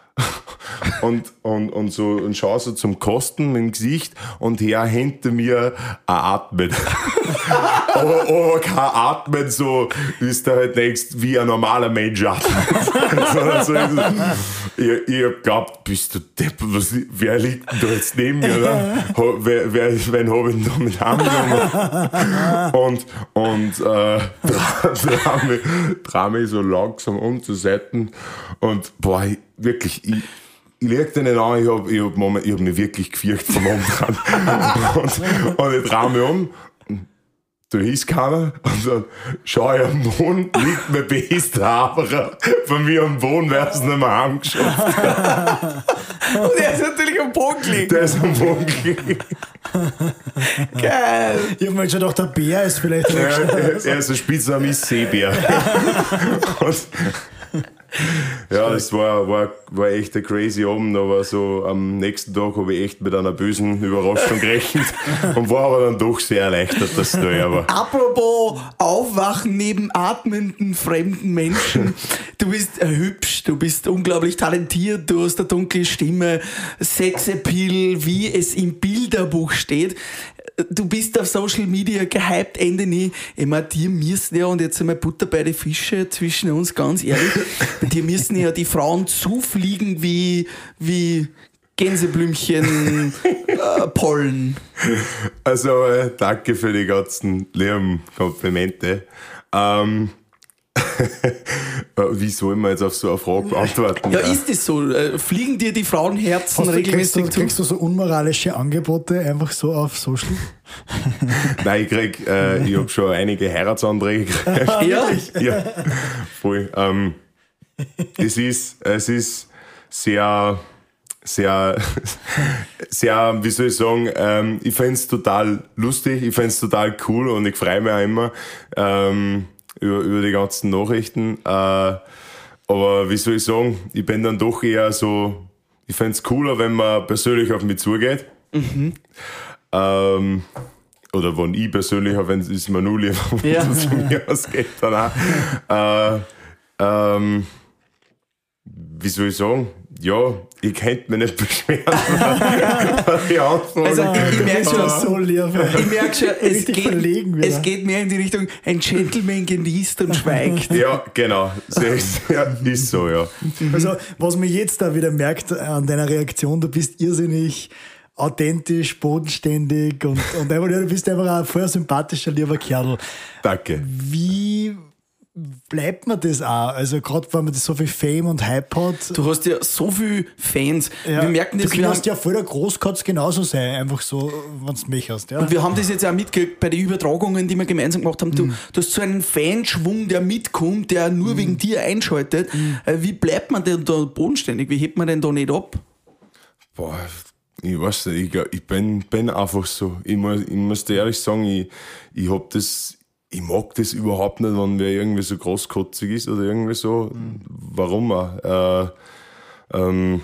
Und, und, und so, und schau so zum Kosten mit dem Gesicht, und her hinter mir ein Atmen. aber, aber kein Atmen so, wie du halt denkst, wie ein normaler Mensch atmet. Sondern so, ich, ich hab geglaubt, bist du Depp, was, wer liegt denn da jetzt neben mir, oder? Wer, wer, wen hab ich denn da mit angenommen? Und, und, äh, dreh mich, dreh mich so langsam um zur Seite, und, boah, ich, wirklich, ich, ich leg den nicht an, ich hab, ich hab, Moment, ich hab mich wirklich gefürchtet vom Umdrehen. und, und ich dreh mich um, da ist keiner, und dann schau ich am Boden, liegt mein bester Haberer von mir am Boden, weil es nicht mehr angeschafft hat. Und der ist natürlich am Boden gelegen. Der ist am Boden gelegen. Geil. Ich hab mir jetzt schon gedacht, der Bär ist vielleicht Ja, er, er ist ein Spitzname, ist Seebär. Und, ja, das war, war, war echt ein crazy Abend, aber so am nächsten Tag habe ich echt mit einer bösen Überraschung gerechnet und war aber dann doch sehr erleichtert, dass da aber. Apropos Aufwachen neben atmenden fremden Menschen. Du bist äh, hübsch, du bist unglaublich talentiert, du hast eine dunkle Stimme, Sexappeal, wie es im Bilderbuch steht. Du bist auf Social Media gehypt, Ende nie. Ich meine, dir müssen ja, und jetzt einmal Butter bei die Fische zwischen uns, ganz ehrlich, dir müssen ja die Frauen zufliegen wie, wie Gänseblümchen äh, Pollen. Also, äh, danke für die ganzen lieben Komplimente. Ähm, wie soll man jetzt auf so eine Frage beantworten? Ja, ist das so? Äh, Fliegen dir die Frauenherzen Hast du, kriegst, regelmäßig du, zu? kriegst du so unmoralische Angebote einfach so auf Social? Nein, ich krieg, äh, ich hab schon einige Heiratsanträge gekriegt. Ja? Ja, voll. Ähm, es ist, es ist sehr, sehr, sehr, wie soll ich sagen, ähm, ich find's total lustig, ich find's total cool und ich freue mich auch immer, ähm, über, über die ganzen Nachrichten, äh, aber wie soll ich sagen, ich bin dann doch eher so, ich find's cooler, wenn man persönlich auf mich zugeht. Mhm. Ähm, oder wenn ich persönlich, wenn es ist mir nur lieber, wenn Ja. es von mir ausgeht, dann auch. Äh, ähm, wie soll ich sagen? Ja, ich könnte mich nicht beschweren. Die Antwort. Also, ich, ich merke schon, so lieb. ich merke schon, es Richtig geht, verlegen wieder. es geht mehr in die Richtung, ein Gentleman genießt und schweigt. Ja, genau. So ist, ja, ist so, ja. Also, was man jetzt da wieder merkt an deiner Reaktion, du bist irrsinnig authentisch, bodenständig und, und einfach, du bist einfach ein voll sympathischer, lieber Kerl. Danke. Wie bleibt man das auch? Also, gerade wenn man das so viel Fame und Hype hat. Du hast ja so viele Fans. Ja, wir merken das, du wir haben, kannst ja voll der Großkotz genauso sein, einfach so, wenn du mich hast. Ja. und wir haben das jetzt auch mitgekriegt bei den Übertragungen, die wir gemeinsam gemacht haben. Du, Mhm. du hast so einen Fanschwung, der mitkommt, der nur wegen dir einschaltet. Mhm. Äh, Wie bleibt man denn da bodenständig? Wie hebt man denn da nicht ab? Boah, ich weiß nicht, ich, glaub, ich bin, bin einfach so. Ich muss, ich muss dir ehrlich sagen, ich, ich hab das, ich mag das überhaupt nicht, wenn wer irgendwie so großkotzig ist oder irgendwie so. Mhm. Warum auch? Äh, ähm,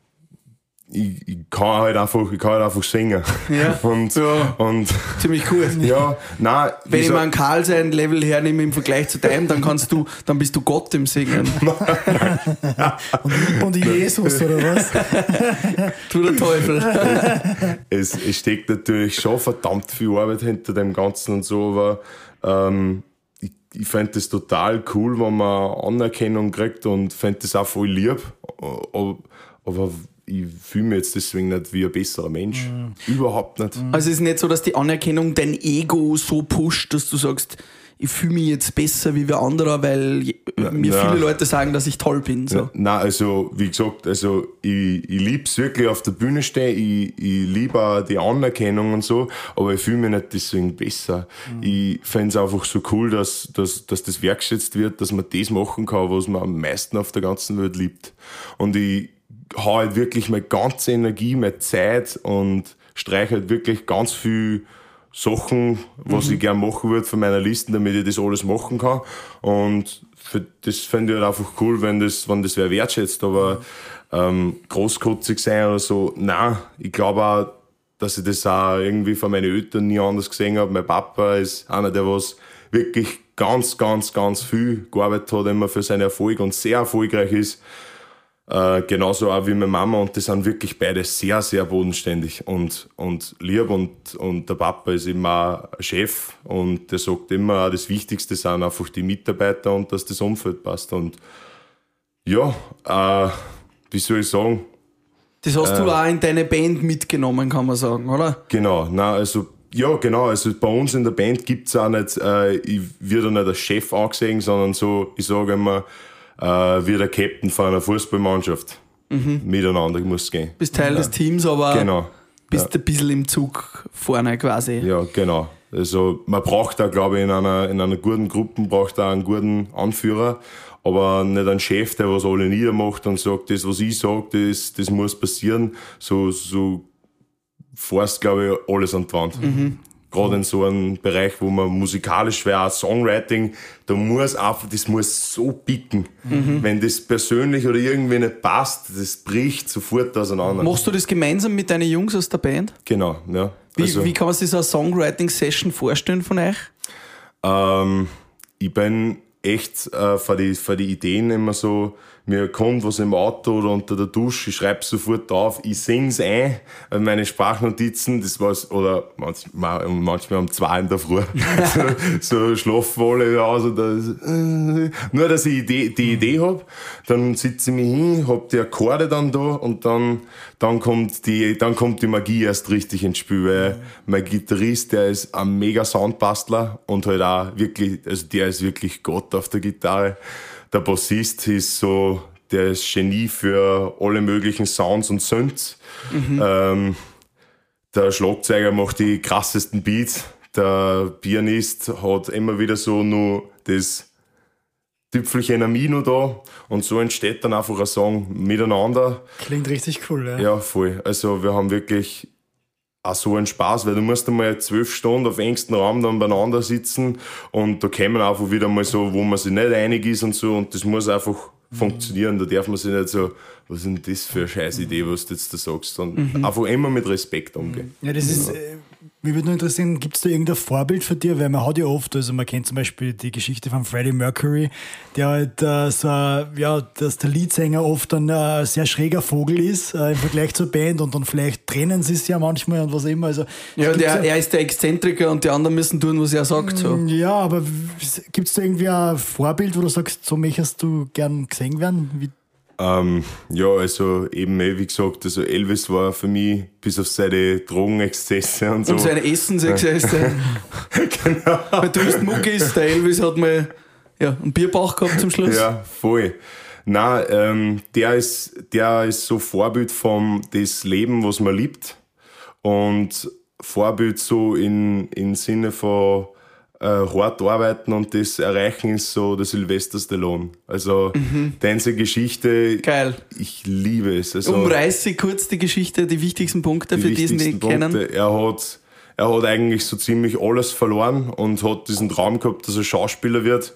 ich, ich kann halt einfach, ich kann halt einfach singen. Ja. Und, Ja. und, Ziemlich cool. ja, nein. Wenn ich so- mal einen Karl sein Level hernehme im Vergleich zu deinem, dann kannst du, dann bist du Gott im Singen. Und, und Jesus, oder was? Du der Teufel. es, es steckt natürlich schon verdammt viel Arbeit hinter dem Ganzen und so, aber ähm, ich, ich fände das total cool, wenn man Anerkennung kriegt und fände das auch voll lieb. Aber, aber ich fühle mich jetzt deswegen nicht wie ein besserer Mensch. Mhm. Überhaupt nicht. Also es ist nicht so, dass die Anerkennung dein Ego so pusht, dass du sagst, ich fühle mich jetzt besser wie wer anderer, weil je- Na, mir na. viele Leute sagen, dass ich toll bin. So. Ja, nein, also wie gesagt, also ich, ich liebe es wirklich auf der Bühne stehen, ich, ich liebe auch die Anerkennung und so, aber ich fühle mich nicht deswegen besser. Mhm. Ich fände es einfach so cool, dass, dass, dass das wertschätzt wird, dass man das machen kann, was man am meisten auf der ganzen Welt liebt. Und ich hau halt wirklich meine ganze Energie, meine Zeit und streiche halt wirklich ganz viel Sachen, was mhm. ich gerne machen würde von meiner Liste, damit ich das alles machen kann. Und für das fände ich halt einfach cool, wenn das, wenn das wer wertschätzt. Aber ähm, großkotzig sein oder so, nein, ich glaube auch, dass ich das auch irgendwie von meinen Eltern nie anders gesehen habe. Mein Papa ist einer, der was wirklich ganz, ganz, ganz viel gearbeitet hat, immer für seinen Erfolg und sehr erfolgreich ist. Äh, genauso auch wie meine Mama, und die sind wirklich beide sehr, sehr bodenständig und, und lieb, und, und der Papa ist immer ein Chef und der sagt immer, auch das Wichtigste sind einfach die Mitarbeiter und dass das Umfeld passt. Und ja, äh, wie soll ich sagen? Das hast Äh. du auch in deine Band mitgenommen, kann man sagen, oder? Genau, nein, also ja, genau, also bei uns in der Band gibt's auch nicht, äh, ich werde nicht als Chef angesehen, sondern so, ich sage immer, äh, wie der Captain von einer Fußballmannschaft. Mhm. Miteinander muss gehen. Bist Teil ja. des Teams, aber Genau. bist ein bisschen im Zug vorne quasi. Ja, genau. Also man braucht da, glaube ich, in einer, in einer guten Gruppe braucht da einen guten Anführer, aber nicht einen Chef, der was alle niedermacht und sagt, das, was ich sage, das, das muss passieren. So, so fährst, glaube ich, alles an die Wand. Mhm. Gerade in so einem Bereich, wo man musikalisch wäre, auch Songwriting, da muss einfach, das muss so picken. Mhm. Wenn das persönlich oder irgendwie nicht passt, das bricht sofort auseinander. Machst du das gemeinsam mit deinen Jungs aus der Band? Genau, ja. Wie, also, wie kann man sich so eine Songwriting-Session vorstellen von euch? Ähm, ich bin echt äh, für, die, für die Ideen immer so, mir kommt was im Auto oder unter der Dusche, ich schreibe sofort auf, ich sing's ein, meine Sprachnotizen, das war's, oder manchmal, manchmal um zwei in der Früh, so, so schlafen alle aus, oder, äh, nur dass ich Idee, die Idee hab, dann sitze ich mich hin, hab die Akkorde dann da und dann, dann kommt die, dann kommt die Magie erst richtig ins Spiel, weil mein Gitarrist, der ist ein mega Soundbastler und halt auch wirklich, also der ist wirklich Gott auf der Gitarre. Der Bassist ist so, der ist Genie für alle möglichen Sounds und Synths. Mhm. Ähm, der Schlagzeuger macht die krassesten Beats. Der Pianist hat immer wieder so nur das Tüpfelchen Amino da und so entsteht dann einfach ein Song miteinander. Klingt richtig cool, ja. Ja, voll. Also wir haben wirklich auch so einen Spaß, weil du musst einmal zwölf Stunden auf engstem Raum dann beieinander sitzen und da kommen einfach wieder mal so, wo man sich nicht einig ist und so und das muss einfach mhm. funktionieren. Da darf man sich nicht so, was ist denn das für eine scheiß Idee, was du jetzt da sagst, und mhm. einfach immer mit Respekt umgehen. Ja, das ist, äh, mich würde nur interessieren, gibt es da irgendein Vorbild für dich? Weil man hat ja oft, also man kennt zum Beispiel die Geschichte von Freddie Mercury, der halt äh, so, ja, dass der Leadsänger oft ein äh, sehr schräger Vogel ist äh, im Vergleich zur Band und dann vielleicht trennen sie es ja manchmal und was immer. Also, ja, der, er ist der Exzentriker und die anderen müssen tun, was er sagt. So. Ja, aber gibt es da irgendwie ein Vorbild, wo du sagst, so möchtest du gern gesehen werden? Wie Ähm, ja, also eben, wie gesagt, also Elvis war für mich bis auf seine Drogenexzesse und so. Und seine Essensexzesse. Genau. Weil du bist Muckis, der Elvis hat mal ja, einen Bierbauch gehabt zum Schluss. Ja, voll. Nein, ähm, der ist, der ist so Vorbild vom das Leben, was man liebt, und Vorbild so in, in Sinne von äh, hart arbeiten und das erreichen ist so der Sylvester Stallone. Also mhm. diese Geschichte, geil. Ich liebe es. Also, umreiße kurz die Geschichte, die wichtigsten Punkte die für diesen, die Punkte. kennen. Er hat, er hat eigentlich so ziemlich alles verloren und hat diesen Traum gehabt, dass er Schauspieler wird,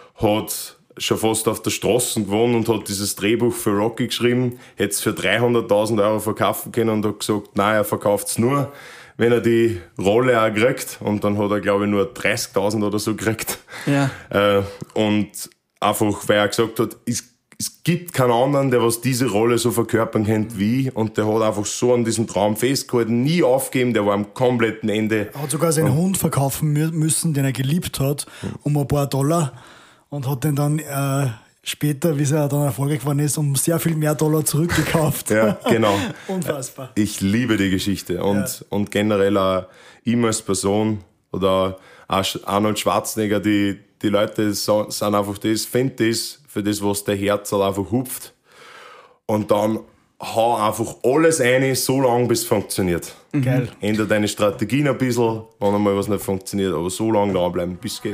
hat schon fast auf der Straße gewohnt und hat dieses Drehbuch für Rocky geschrieben, hätte es für dreihunderttausend Euro verkaufen können und hat gesagt, nein, er verkauft es nur, wenn er die Rolle auch kriegt. Und dann hat er, glaube ich, nur dreißigtausend oder so gekriegt. Ja. Äh, und einfach, weil er gesagt hat, es, es gibt keinen anderen, der was diese Rolle so verkörpern kennt wie ich. Und der hat einfach so an diesem Traum festgehalten, nie aufgeben, der war am kompletten Ende. Er hat sogar seinen Hund verkaufen müssen, den er geliebt hat, um ein paar Dollar. Und hat den dann äh, später, wie er dann erfolgreich geworden ist, um sehr viel mehr Dollar zurückgekauft. Ja, genau. Unfassbar. Ich liebe die Geschichte. Und, ja. und generell auch ihm als Person oder auch Arnold Schwarzenegger, die, die Leute sind einfach das, finden das, für das, was der Herz halt einfach hupft. Und dann hau einfach alles rein, so lange, bis es funktioniert. Geil. Ändere deine Strategien ein bisschen, wenn einmal was nicht funktioniert, aber so lange dranbleiben, bis es geht.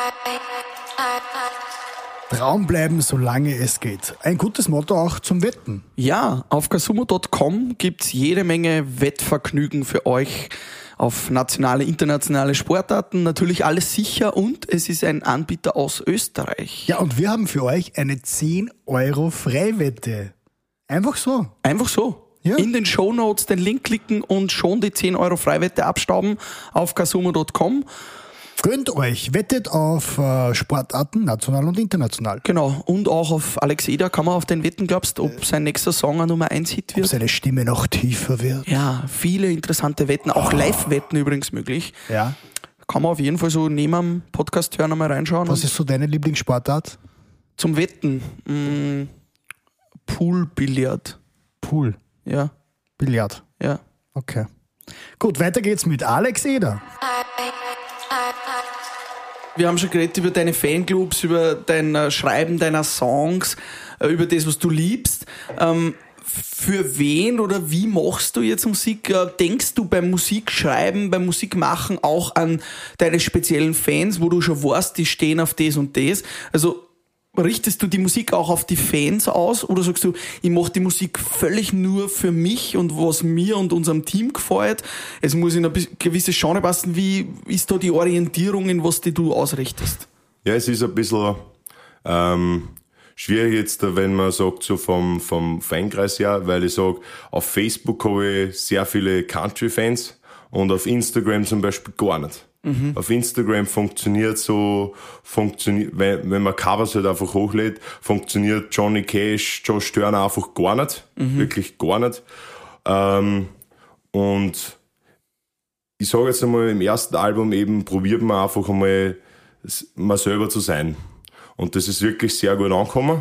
Dranbleiben, solange es geht. Ein gutes Motto auch zum Wetten. Ja, auf kasumo Punkt com gibt's jede Menge Wettvergnügen für euch auf nationale, internationale Sportarten. Natürlich alles sicher und es ist ein Anbieter aus Österreich. Ja, und wir haben für euch eine zehn Euro Freiwette. Einfach so. Einfach so. Ja. In den Shownotes den Link klicken und schon die zehn Euro Freiwette abstauben auf kasumo Punkt com. Gönnt euch, wettet auf äh, Sportarten, national und international. Genau, und auch auf Alex Eder kann man auf den wetten, glaubst du, ob sein nächster Song ein Nummer eins Hit wird? Ob seine Stimme noch tiefer wird. Ja, viele interessante Wetten, auch oh. Live-Wetten übrigens möglich. Ja. Kann man auf jeden Fall so neben am Podcast hören, einmal reinschauen. Was ist so deine Lieblingssportart? Zum Wetten? Mh, Pool-Billard. Pool? Ja. Billard? Ja. Okay. Gut, weiter geht's mit Alex Eder. Wir haben schon geredet über deine Fanclubs, über dein Schreiben deiner Songs, über das, was du liebst. Ähm, für wen oder wie machst du jetzt Musik? Denkst du beim Musikschreiben, beim Musikmachen auch an deine speziellen Fans, wo du schon weißt, die stehen auf das und das? Also richtest du die Musik auch auf die Fans aus oder sagst du, ich mache die Musik völlig nur für mich und was mir und unserem Team gefällt? Es muss in ein gewisses Genre passen. Wie ist da die Orientierung, in was die du ausrichtest? Ja, es ist ein bisschen ähm, schwierig jetzt, wenn man sagt, so vom, vom Fankreis her, weil ich sage, auf Facebook habe ich sehr viele Country-Fans und auf Instagram zum Beispiel gar nicht. Mhm. Auf Instagram funktioniert so, funktioniert, wenn, wenn man Covers halt einfach hochlädt, funktioniert Johnny Cash, Josh Turner einfach gar nicht. Mhm. Wirklich gar nicht. Ähm, und ich sage jetzt einmal, im ersten Album eben probiert man einfach einmal, mal selber zu sein. Und das ist wirklich sehr gut angekommen.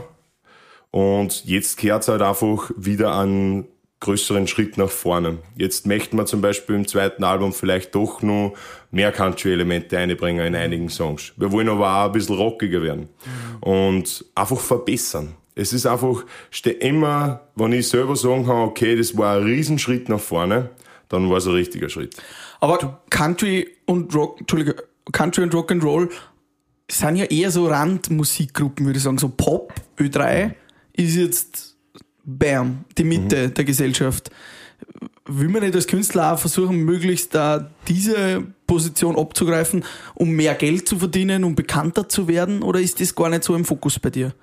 Und jetzt kehrt es halt einfach wieder einen größeren Schritt nach vorne. Jetzt möchten wir zum Beispiel im zweiten Album vielleicht doch noch mehr Country-Elemente einbringen in einigen Songs. Wir wollen aber auch ein bisschen rockiger werden. Mhm. Und einfach verbessern. Es ist einfach, stehe immer, wenn ich selber sagen kann, okay, das war ein Riesenschritt nach vorne, dann war es ein richtiger Schritt. Aber Country und Rock, Entschuldige, Country und Rock'n'Roll sind ja eher so Randmusikgruppen, würde ich sagen. So Pop, Ö drei, ist jetzt bam, die Mitte mhm. der Gesellschaft. Will man nicht als Künstler auch versuchen, möglichst da diese Position abzugreifen, um mehr Geld zu verdienen, um bekannter zu werden? Oder ist das gar nicht so im Fokus bei dir?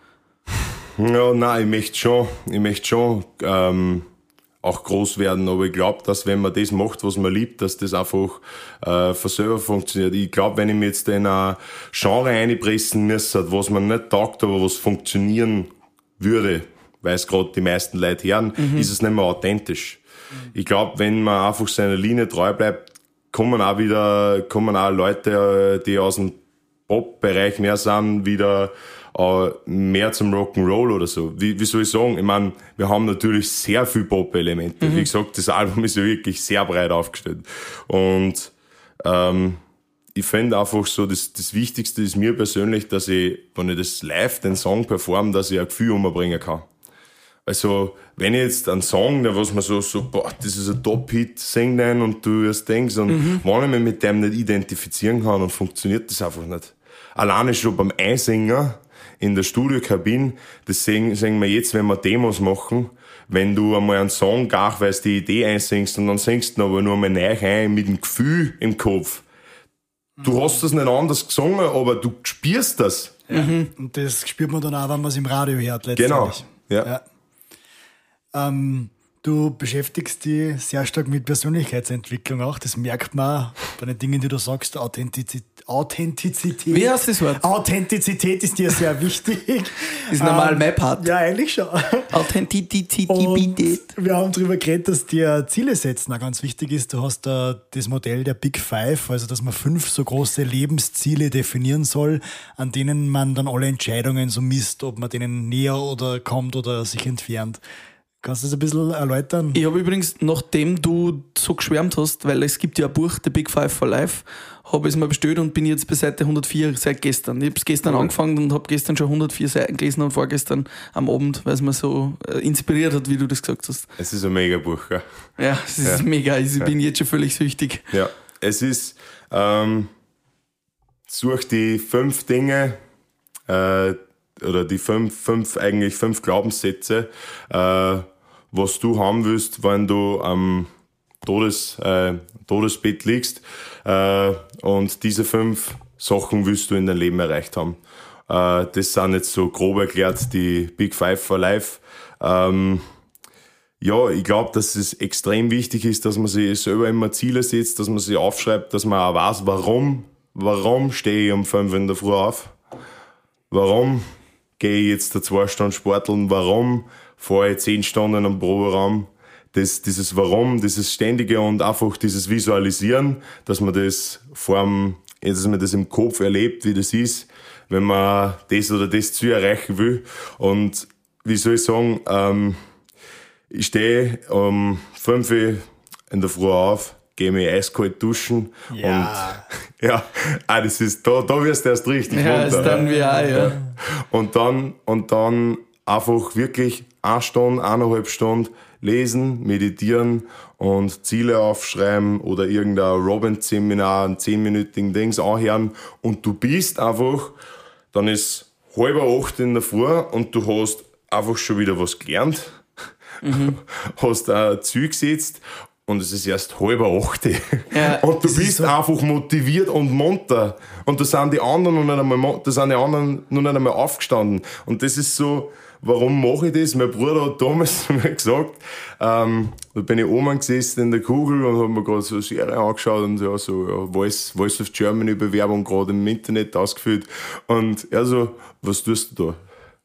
Ja, nein, ich möchte schon, ich möchte schon ähm, auch groß werden, aber ich glaube, dass wenn man das macht, was man liebt, dass das einfach äh, von selber funktioniert. Ich glaube, wenn ich mir jetzt in ein Genre einpressen müsste, was man nicht taugt, aber was funktionieren würde, weil es gerade die meisten Leute hören, mhm. ist es nicht mehr authentisch. Mhm. Ich glaube, wenn man einfach seiner Linie treu bleibt, kommen auch wieder, kommen auch Leute, die aus dem Pop-Bereich mehr sind, wieder äh, mehr zum Rock'n'Roll oder so. Wie, wie soll ich sagen? Ich meine, wir haben natürlich sehr viel Pop-Elemente. Mhm. Wie gesagt, das Album ist ja wirklich sehr breit aufgestellt. Und ähm, ich finde einfach so, das, das Wichtigste ist mir persönlich, dass ich, wenn ich das live, den Song performe, dass ich ein Gefühl umbringen kann. Also, wenn ich jetzt einen Song, der was man so, so, boah, das ist ein Top-Hit, sing den und du erst denkst, und mhm. wenn ich mich mit dem nicht identifizieren kann, dann funktioniert das einfach nicht. Alleine schon beim Einsingen in der Studiokabine, das sehen, sehen wir jetzt, wenn wir Demos machen, wenn du einmal einen Song gar weißt, die Idee einsingst und dann singst du ihn aber nur mal neu ein mit dem Gefühl im Kopf. Du hast das nicht anders gesungen, aber du spürst das. Ja. Mhm. Und das spürt man dann auch, wenn man es im Radio hört, letztendlich. Genau, ja. ja. Ähm, du beschäftigst dich sehr stark mit Persönlichkeitsentwicklung auch. Das merkt man bei den Dingen, die du sagst. Authentizität. Authentizität. Wie heißt das Wort? Authentizität ist dir sehr wichtig. Ist normal ähm, mein Part. Ja, eigentlich schon. Authentizität. Wir haben darüber geredet, dass dir Ziele setzen auch ganz wichtig ist. Du hast da das Modell der Big Five, also dass man fünf so große Lebensziele definieren soll, an denen man dann alle Entscheidungen so misst, ob man denen näher oder kommt oder sich entfernt. Kannst du das ein bisschen erläutern? Ich habe übrigens, nachdem du so geschwärmt hast, weil es gibt ja ein Buch, The Big Five for Life, habe ich es mal bestellt und bin jetzt bei Seite hundertvier seit gestern. Ich habe es gestern mhm. angefangen und habe gestern schon hundertvier Seiten gelesen und vorgestern am Abend, weil es mir so äh, inspiriert hat, wie du das gesagt hast. Es ist ein mega Buch, ja. Ja, es ist ja. mega. Ich ja. bin jetzt schon völlig süchtig. Ja, es ist, ähm, such die fünf Dinge, äh, oder die fünf, fünf, eigentlich fünf Glaubenssätze, äh, was du haben willst, wenn du am Todes, äh, Todesbett liegst, äh, und diese fünf Sachen willst du in deinem Leben erreicht haben. Äh, das sind jetzt so grob erklärt die Big Five for Life. Ähm, ja, ich glaube, dass es extrem wichtig ist, dass man sich selber immer Ziele setzt, dass man sich aufschreibt, dass man auch weiß, warum, warum stehe ich um fünf in der Früh auf? Warum gehe ich jetzt da zwei Stunden sporteln? Warum fahre ich zehn Stunden am Proberaum? Das, dieses Warum, dieses Ständige und einfach dieses Visualisieren, dass man das vorm, dass man das im Kopf erlebt, wie das ist, wenn man das oder das Ziel erreichen will. Und wie soll ich sagen, ähm, ich stehe um fünf Uhr in der Früh auf, gehe mich eiskalt duschen ja. und ja, ah, das ist, da, da wirst du erst richtig ja, runter. Ist dann wie auch, ja. Und dann, und dann einfach wirklich eine Stunde, eineinhalb Stunden lesen, meditieren und Ziele aufschreiben oder irgendein Robin-Seminar, ein zehnminütigen Dings anhören und du bist einfach, dann ist halb acht in der Früh und du hast einfach schon wieder was gelernt, mhm. hast ein Ziel gesetzt und es ist erst halb acht. Ja, und du bist so einfach motiviert und munter. Und da sind die anderen noch nicht einmal, da sind die anderen noch nicht einmal aufgestanden. Und das ist so, warum mache ich das? Mein Bruder hat damals mir gesagt, ähm, da bin ich oben gesessen in der Kugel und habe mir gerade so eine Serie angeschaut und ja, so ja, Voice, Voice of Germany Bewerbung gerade im Internet ausgefüllt. Und er so, was tust du da?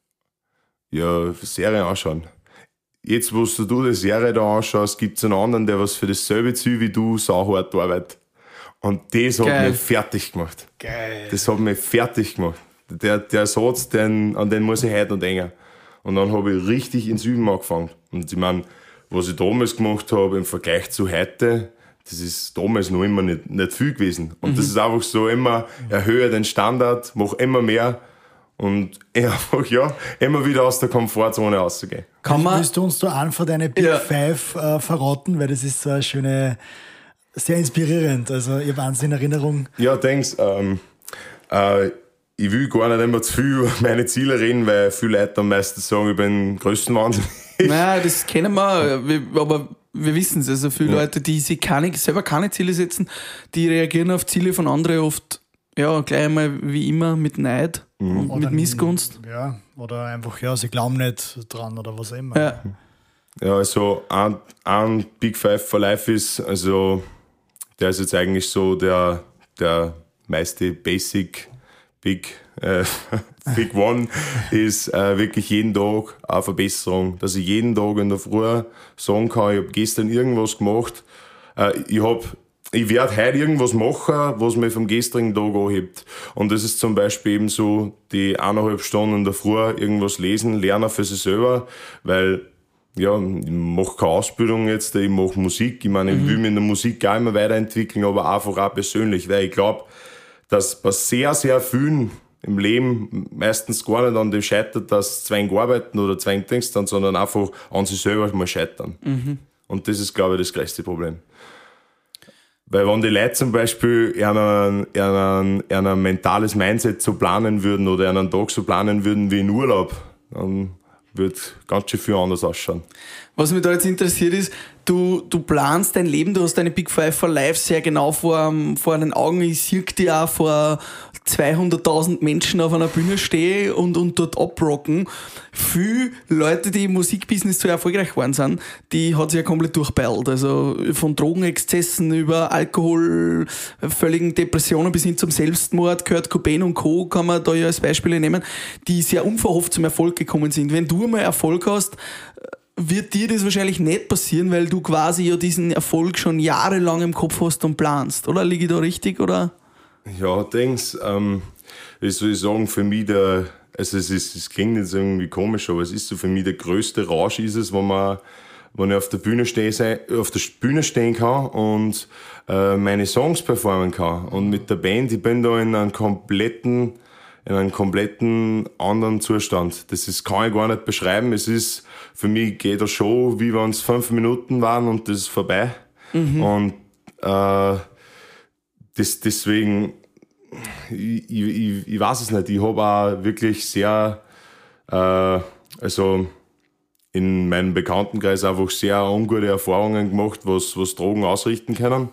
Ja, Serie anschauen. Jetzt, wo du die Serie da anschaust, gibt es einen anderen, der was für dasselbe Ziel wie du sauhart arbeitet. Und das hat Geil. mich fertig gemacht. Geil. Das hat mich fertig gemacht. Der, der Satz, den, an den muss ich heute noch denken. Und dann habe ich richtig ins Üben angefangen. Und ich meine, was ich damals gemacht habe im Vergleich zu heute, das ist damals noch immer nicht, nicht viel gewesen. Und mhm. das ist einfach so immer, erhöhe den Standard, mach immer mehr. Und einfach, ja, immer wieder aus der Komfortzone rauszugehen. Kann man, willst du uns da einen von deinen Big ja. Five äh, verraten? Weil das ist so eine schöne, sehr inspirierend. Also, ich habe eins in Erinnerung. Ja, denkst, ähm, äh, ich will gar nicht immer zu viel über meine Ziele reden, weil viele Leute dann meistens sagen, ich bin größtenwahnsinnig. Nein, das kennen wir, aber wir wissen es. Also, viele ja. Leute, die sich keine, selber keine Ziele setzen, die reagieren auf Ziele von anderen oft, ja, gleich einmal wie immer mit Neid. Mhm. Und mit Missgunst. Ja, oder einfach, ja, sie glauben nicht dran oder was auch immer. Ja, ja also ein, ein Big Five for Life ist, also der ist jetzt eigentlich so der, der meiste Basic Big, äh, Big One ist äh, wirklich jeden Tag eine Verbesserung, dass ich jeden Tag in der Früh sagen kann, ich habe gestern irgendwas gemacht, äh, ich habe Ich werde heute irgendwas machen, was mich vom gestrigen Tag anhebt. Und das ist zum Beispiel eben so die eineinhalb Stunden in der Früh irgendwas lesen, lernen für sich selber, weil ja, ich mache keine Ausbildung jetzt, ich mache Musik. Ich meine, ich will mich in der Musik auch immer weiterentwickeln, aber einfach auch persönlich, weil ich glaube, dass bei sehr, sehr vielen im Leben meistens gar nicht an dem scheitert, dass zwei arbeiten oder zwei denkst dann, sondern einfach an sich selber mal scheitern. Mhm. Und das ist, glaube ich, das größte Problem. Weil wenn die Leute zum Beispiel ein, ein, ein mentales Mindset so planen würden oder einen Tag so planen würden wie in Urlaub, dann würde ganz schön viel anders ausschauen. Was mich da jetzt interessiert ist, du, du planst dein Leben, du hast deine Big Five for Life sehr genau vor, vor den Augen. Ich sehe dich auch vor zweihunderttausend Menschen auf einer Bühne stehen und, und dort abrocken. Viele Leute, die im Musikbusiness so erfolgreich geworden sind, die hat sich ja komplett durchbeilt. Also von Drogenexzessen über Alkohol, völligen Depressionen bis hin zum Selbstmord, Kurt Cobain und Co. kann man da ja als Beispiele nehmen, die sehr unverhofft zum Erfolg gekommen sind. Wenn du mal Erfolg hast, wird dir das wahrscheinlich nicht passieren, weil du quasi ja diesen Erfolg schon jahrelang im Kopf hast und planst. Oder liege ich da richtig? Oder? Ja, denkst, ähm, wie soll ich sagen, für mich der, also es ist, es klingt jetzt irgendwie komisch, aber es ist so für mich der größte Rausch ist es, wenn man, wenn ich auf der Bühne stehen, auf der Bühne stehen kann und äh, meine Songs performen kann. Und mit der Band, ich bin da in einem kompletten, in einem kompletten anderen Zustand. Das ist, kann ich gar nicht beschreiben. Es ist, für mich geht eine Show, wie wenn es fünf Minuten waren und das ist vorbei. Mhm. Und äh, das, deswegen, ich, ich, ich weiß es nicht, ich habe auch wirklich sehr, äh, also in meinem Bekanntenkreis einfach sehr ungute Erfahrungen gemacht, was, was Drogen ausrichten können.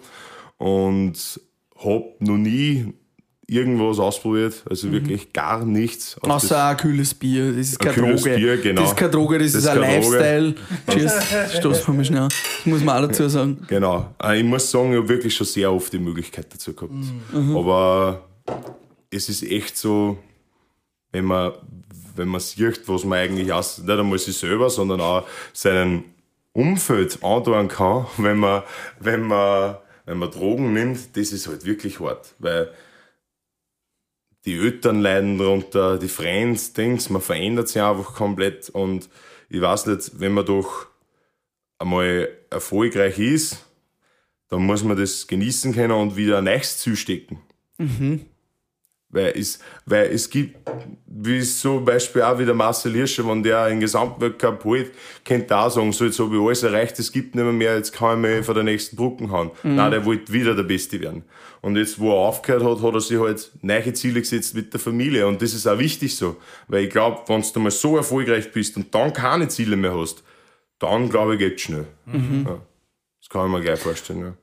Und habe noch nie irgendwas ausprobiert, also mhm. wirklich gar nichts. Außer ein kühles Bier, das ist keine Droge. Bier, genau. Das ist keine Droge, das, das ist ein Lifestyle. Cheers, stoßen wir mal schnell. Das muss man auch dazu sagen. Genau. Ich muss sagen, ich habe wirklich schon sehr oft die Möglichkeit dazu gehabt. Mhm. Aber es ist echt so, wenn man, wenn man sieht, was man eigentlich aus, nicht einmal sich selber, sondern auch seinen Umfeld antun kann, wenn man, wenn man, wenn man Drogen nimmt, das ist halt wirklich hart, weil die Eltern leiden darunter, die Friends, Dings, man verändert sich einfach komplett und ich weiß nicht, wenn man doch einmal erfolgreich ist, dann muss man das genießen können und wieder ein neues Ziel stecken. Mhm. Weil es, weil es gibt, wie es zum Beispiel auch wie der Marcel Hirscher, wenn der einen Gesamtweltcup holt, könnte er auch sagen, so jetzt habe ich alles erreicht, es gibt nicht mehr, mehr jetzt kann ich mich von der nächsten Brücken hauen. Mhm. Nein, der wollte wieder der Beste werden. Und jetzt, wo er aufgehört hat, hat er sich halt neue Ziele gesetzt mit der Familie. Und das ist auch wichtig so. Weil ich glaube, wenn du mal so erfolgreich bist und dann keine Ziele mehr hast, dann glaube ich, geht's schnell. Mhm. Ja, das kann ich mir gleich vorstellen, ja.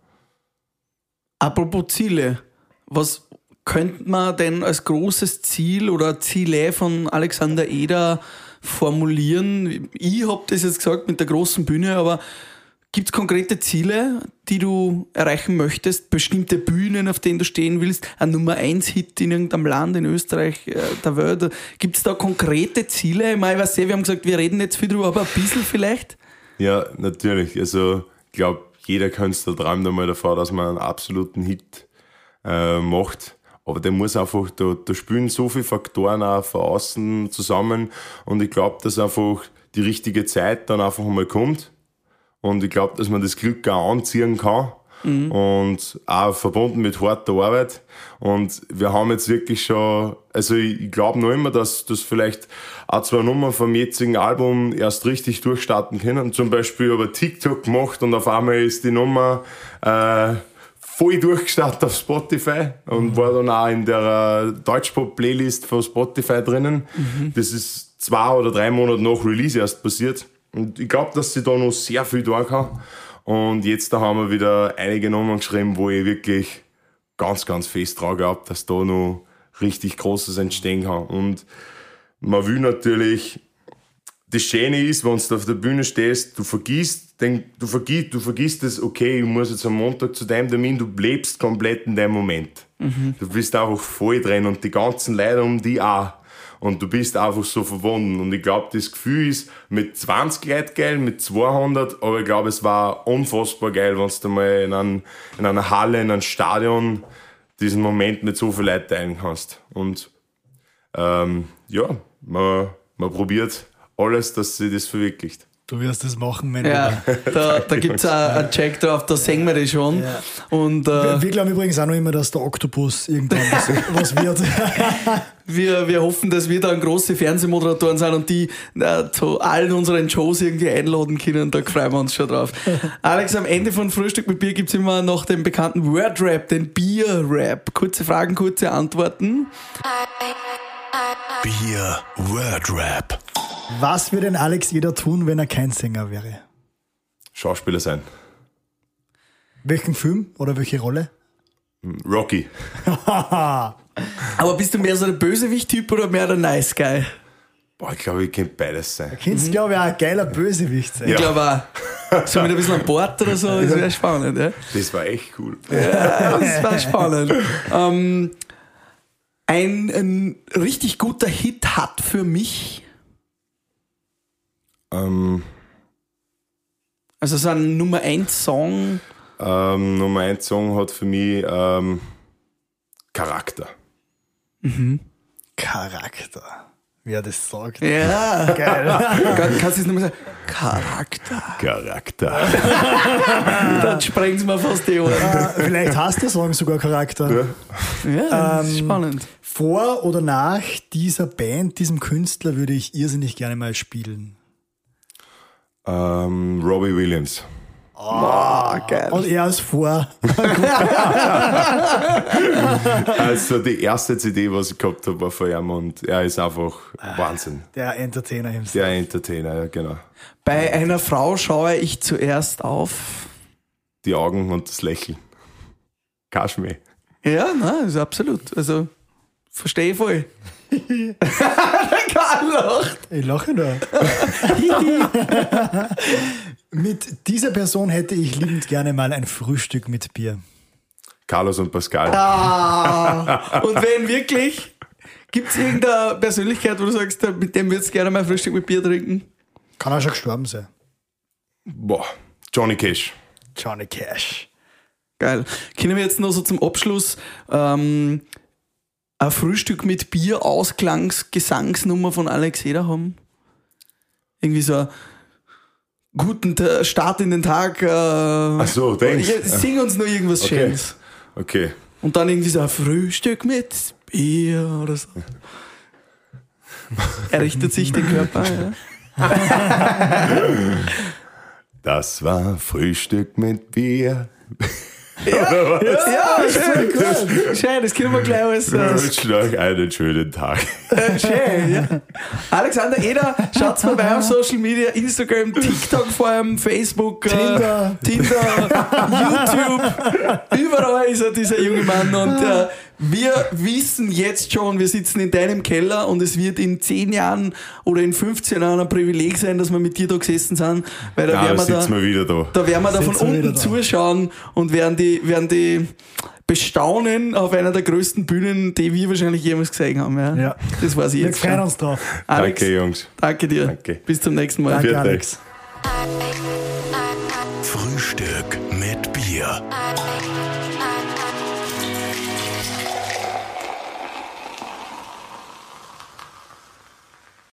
Apropos Ziele, was könnte man denn als großes Ziel oder Ziele von Alexander Eder formulieren? Ich habe das jetzt gesagt mit der großen Bühne, aber gibt es konkrete Ziele, die du erreichen möchtest? Bestimmte Bühnen, auf denen du stehen willst? Ein Nummer eins Hit in irgendeinem Land in Österreich, äh, der Welt? Gibt es da konkrete Ziele? Ich meine, ich weiß nicht, wir haben gesagt, wir reden jetzt viel drüber, aber ein bisschen vielleicht? Ja, natürlich. Also ich glaube, jeder Künstler träumt einmal davor, dass man einen absoluten Hit äh, macht. Aber der muss einfach, da, da spielen so viele Faktoren auch von außen zusammen. Und ich glaube, dass einfach die richtige Zeit dann einfach mal kommt. Und ich glaube, dass man das Glück auch anziehen kann. Mhm. Und auch verbunden mit harter Arbeit. Und wir haben jetzt wirklich schon, also ich, ich glaube noch immer, dass das vielleicht auch zwei Nummern vom jetzigen Album erst richtig durchstarten können. Zum Beispiel über TikTok gemacht und auf einmal ist die Nummer äh, voll durchgestartet auf Spotify und mhm. war dann auch in der Deutschpop-Playlist von Spotify drinnen. Mhm. Das ist zwei oder drei Monate nach Release erst passiert. Und ich glaube, dass sie da noch sehr viel tun kann. Und jetzt da haben wir wieder einige Nummern geschrieben, wo ich wirklich ganz, ganz fest dran glaube, dass da noch richtig Großes entstehen kann. Und man will natürlich, das Schöne ist, wenn du auf der Bühne stehst, du vergisst, den, du vergisst, du vergisst das, okay, ich muss jetzt am Montag zu deinem Termin, du lebst komplett in deinem Moment. Mhm. Du bist einfach voll drin und die ganzen Leute um dich auch. Und du bist einfach so verbunden. Und ich glaube, das Gefühl ist mit zwanzig Leuten geil, mit zweihundert, aber ich glaube, es war unfassbar geil, wenn du mal in, ein, in einer Halle, in einem Stadion diesen Moment mit so vielen Leuten teilen kannst. Und ähm, ja, man, man probiert alles, dass sich das verwirklicht. Du wirst das machen, mein Ja, da, da gibt es einen Check drauf, da sehen wir das schon. Ja. Und, äh, wir, wir glauben übrigens auch noch immer, dass der Oktopus irgendwann was, was wird. wir, wir hoffen, dass wir dann große Fernsehmoderatoren sind und die äh, zu allen unseren Shows irgendwie einladen können. Da freuen wir uns schon drauf. Alex, am Ende von Frühstück mit Bier gibt es immer noch den bekannten Word-Rap, den Bier-Rap. Kurze Fragen, kurze Antworten. Bier Word-Rap. Was würde denn Alex Eder tun, wenn er kein Sänger wäre? Schauspieler sein. Welchen Film oder welche Rolle? Rocky. Aber bist du mehr so der Bösewicht-Typ oder mehr der Nice Guy? Boah, ich glaube, ich könnte beides sein. Du könntest, mhm. glaube ich, auch ein geiler Bösewicht sein. Ich glaube auch. So mit ein bisschen an Bord oder so, das wäre spannend. Ja? Das war echt cool. Ja, das war spannend. ähm, ein, ein richtig guter Hit hat für mich... Ähm, also so ein Nummer eins Song. Ähm, Nummer eins Song hat für mich ähm, Charakter. Mhm. Charakter. Wie er das sagt. Ja. Geil. Kann, kannst du es nochmal sagen? Charakter. Charakter. Dann sprengen sie mir fast die Ohren. Äh, vielleicht hast der Song sogar Charakter. Ja, ja das ist ähm, spannend. Vor oder nach dieser Band, diesem Künstler, würde ich irrsinnig gerne mal spielen. Ähm, Robbie Williams. Oh, geil. Und er ist vor. Also die erste C D, was ich gehabt habe, war von ihm und er ist einfach Wahnsinn. Der Entertainer himself. Der Entertainer, ja genau. Bei einer Frau schaue ich zuerst auf... Die Augen und das Lächeln. Kaschmee. Ja, nein, ist absolut. Also, verstehe ich voll. Der Karl lacht. Ich lache da. Mit dieser Person hätte ich liebend gerne mal ein Frühstück mit Bier. Carlos und Pascal. Ah, und wenn wirklich, gibt es irgendeine Persönlichkeit, wo du sagst, mit dem würdest du gerne mal ein Frühstück mit Bier trinken? Kann er schon gestorben sein. Boah, Johnny Cash. Johnny Cash. Geil. Können wir jetzt noch so zum Abschluss ähm, ein Frühstück mit Bier Ausklangs-Gesangsnummer von Alex Eder haben? Irgendwie so ein guten Start in den Tag. Äh, Ach so, denkst du? Sing uns nur irgendwas okay. Schönes. Okay. Und dann irgendwie so ein Frühstück mit Bier oder so. Er richtet sich den Körper, ja. Das war Frühstück mit Bier. Ja, ja, schön, gut. Schön, das können wir gleich alles. Ich wünsche euch einen schönen Tag. Äh, schön, ja. Alexander Eder, schaut vorbei auf Social Media, Instagram, TikTok vor allem, Facebook, Tinder. äh, Tinder, YouTube. Überall ist er, dieser junge Mann. Und äh, wir wissen jetzt schon, wir sitzen in deinem Keller und es wird in zehn Jahren oder in fünfzehn Jahren ein Privileg sein, dass wir mit dir da gesessen sind. Weil da Ja, werden da wir sitzen da, wir wieder da. da werden wir da von Sitzen wir unten wieder da. zuschauen und werden die, werden die bestaunen auf einer der größten Bühnen, die wir wahrscheinlich jemals gesehen haben. Ja, Ja. Das weiß ich Wir jetzt freuen schon. uns drauf. Alex, Danke, Jungs. danke dir. Danke. Bis zum nächsten Mal. Danke, Vierte. Alex. Frühstück mit Bier.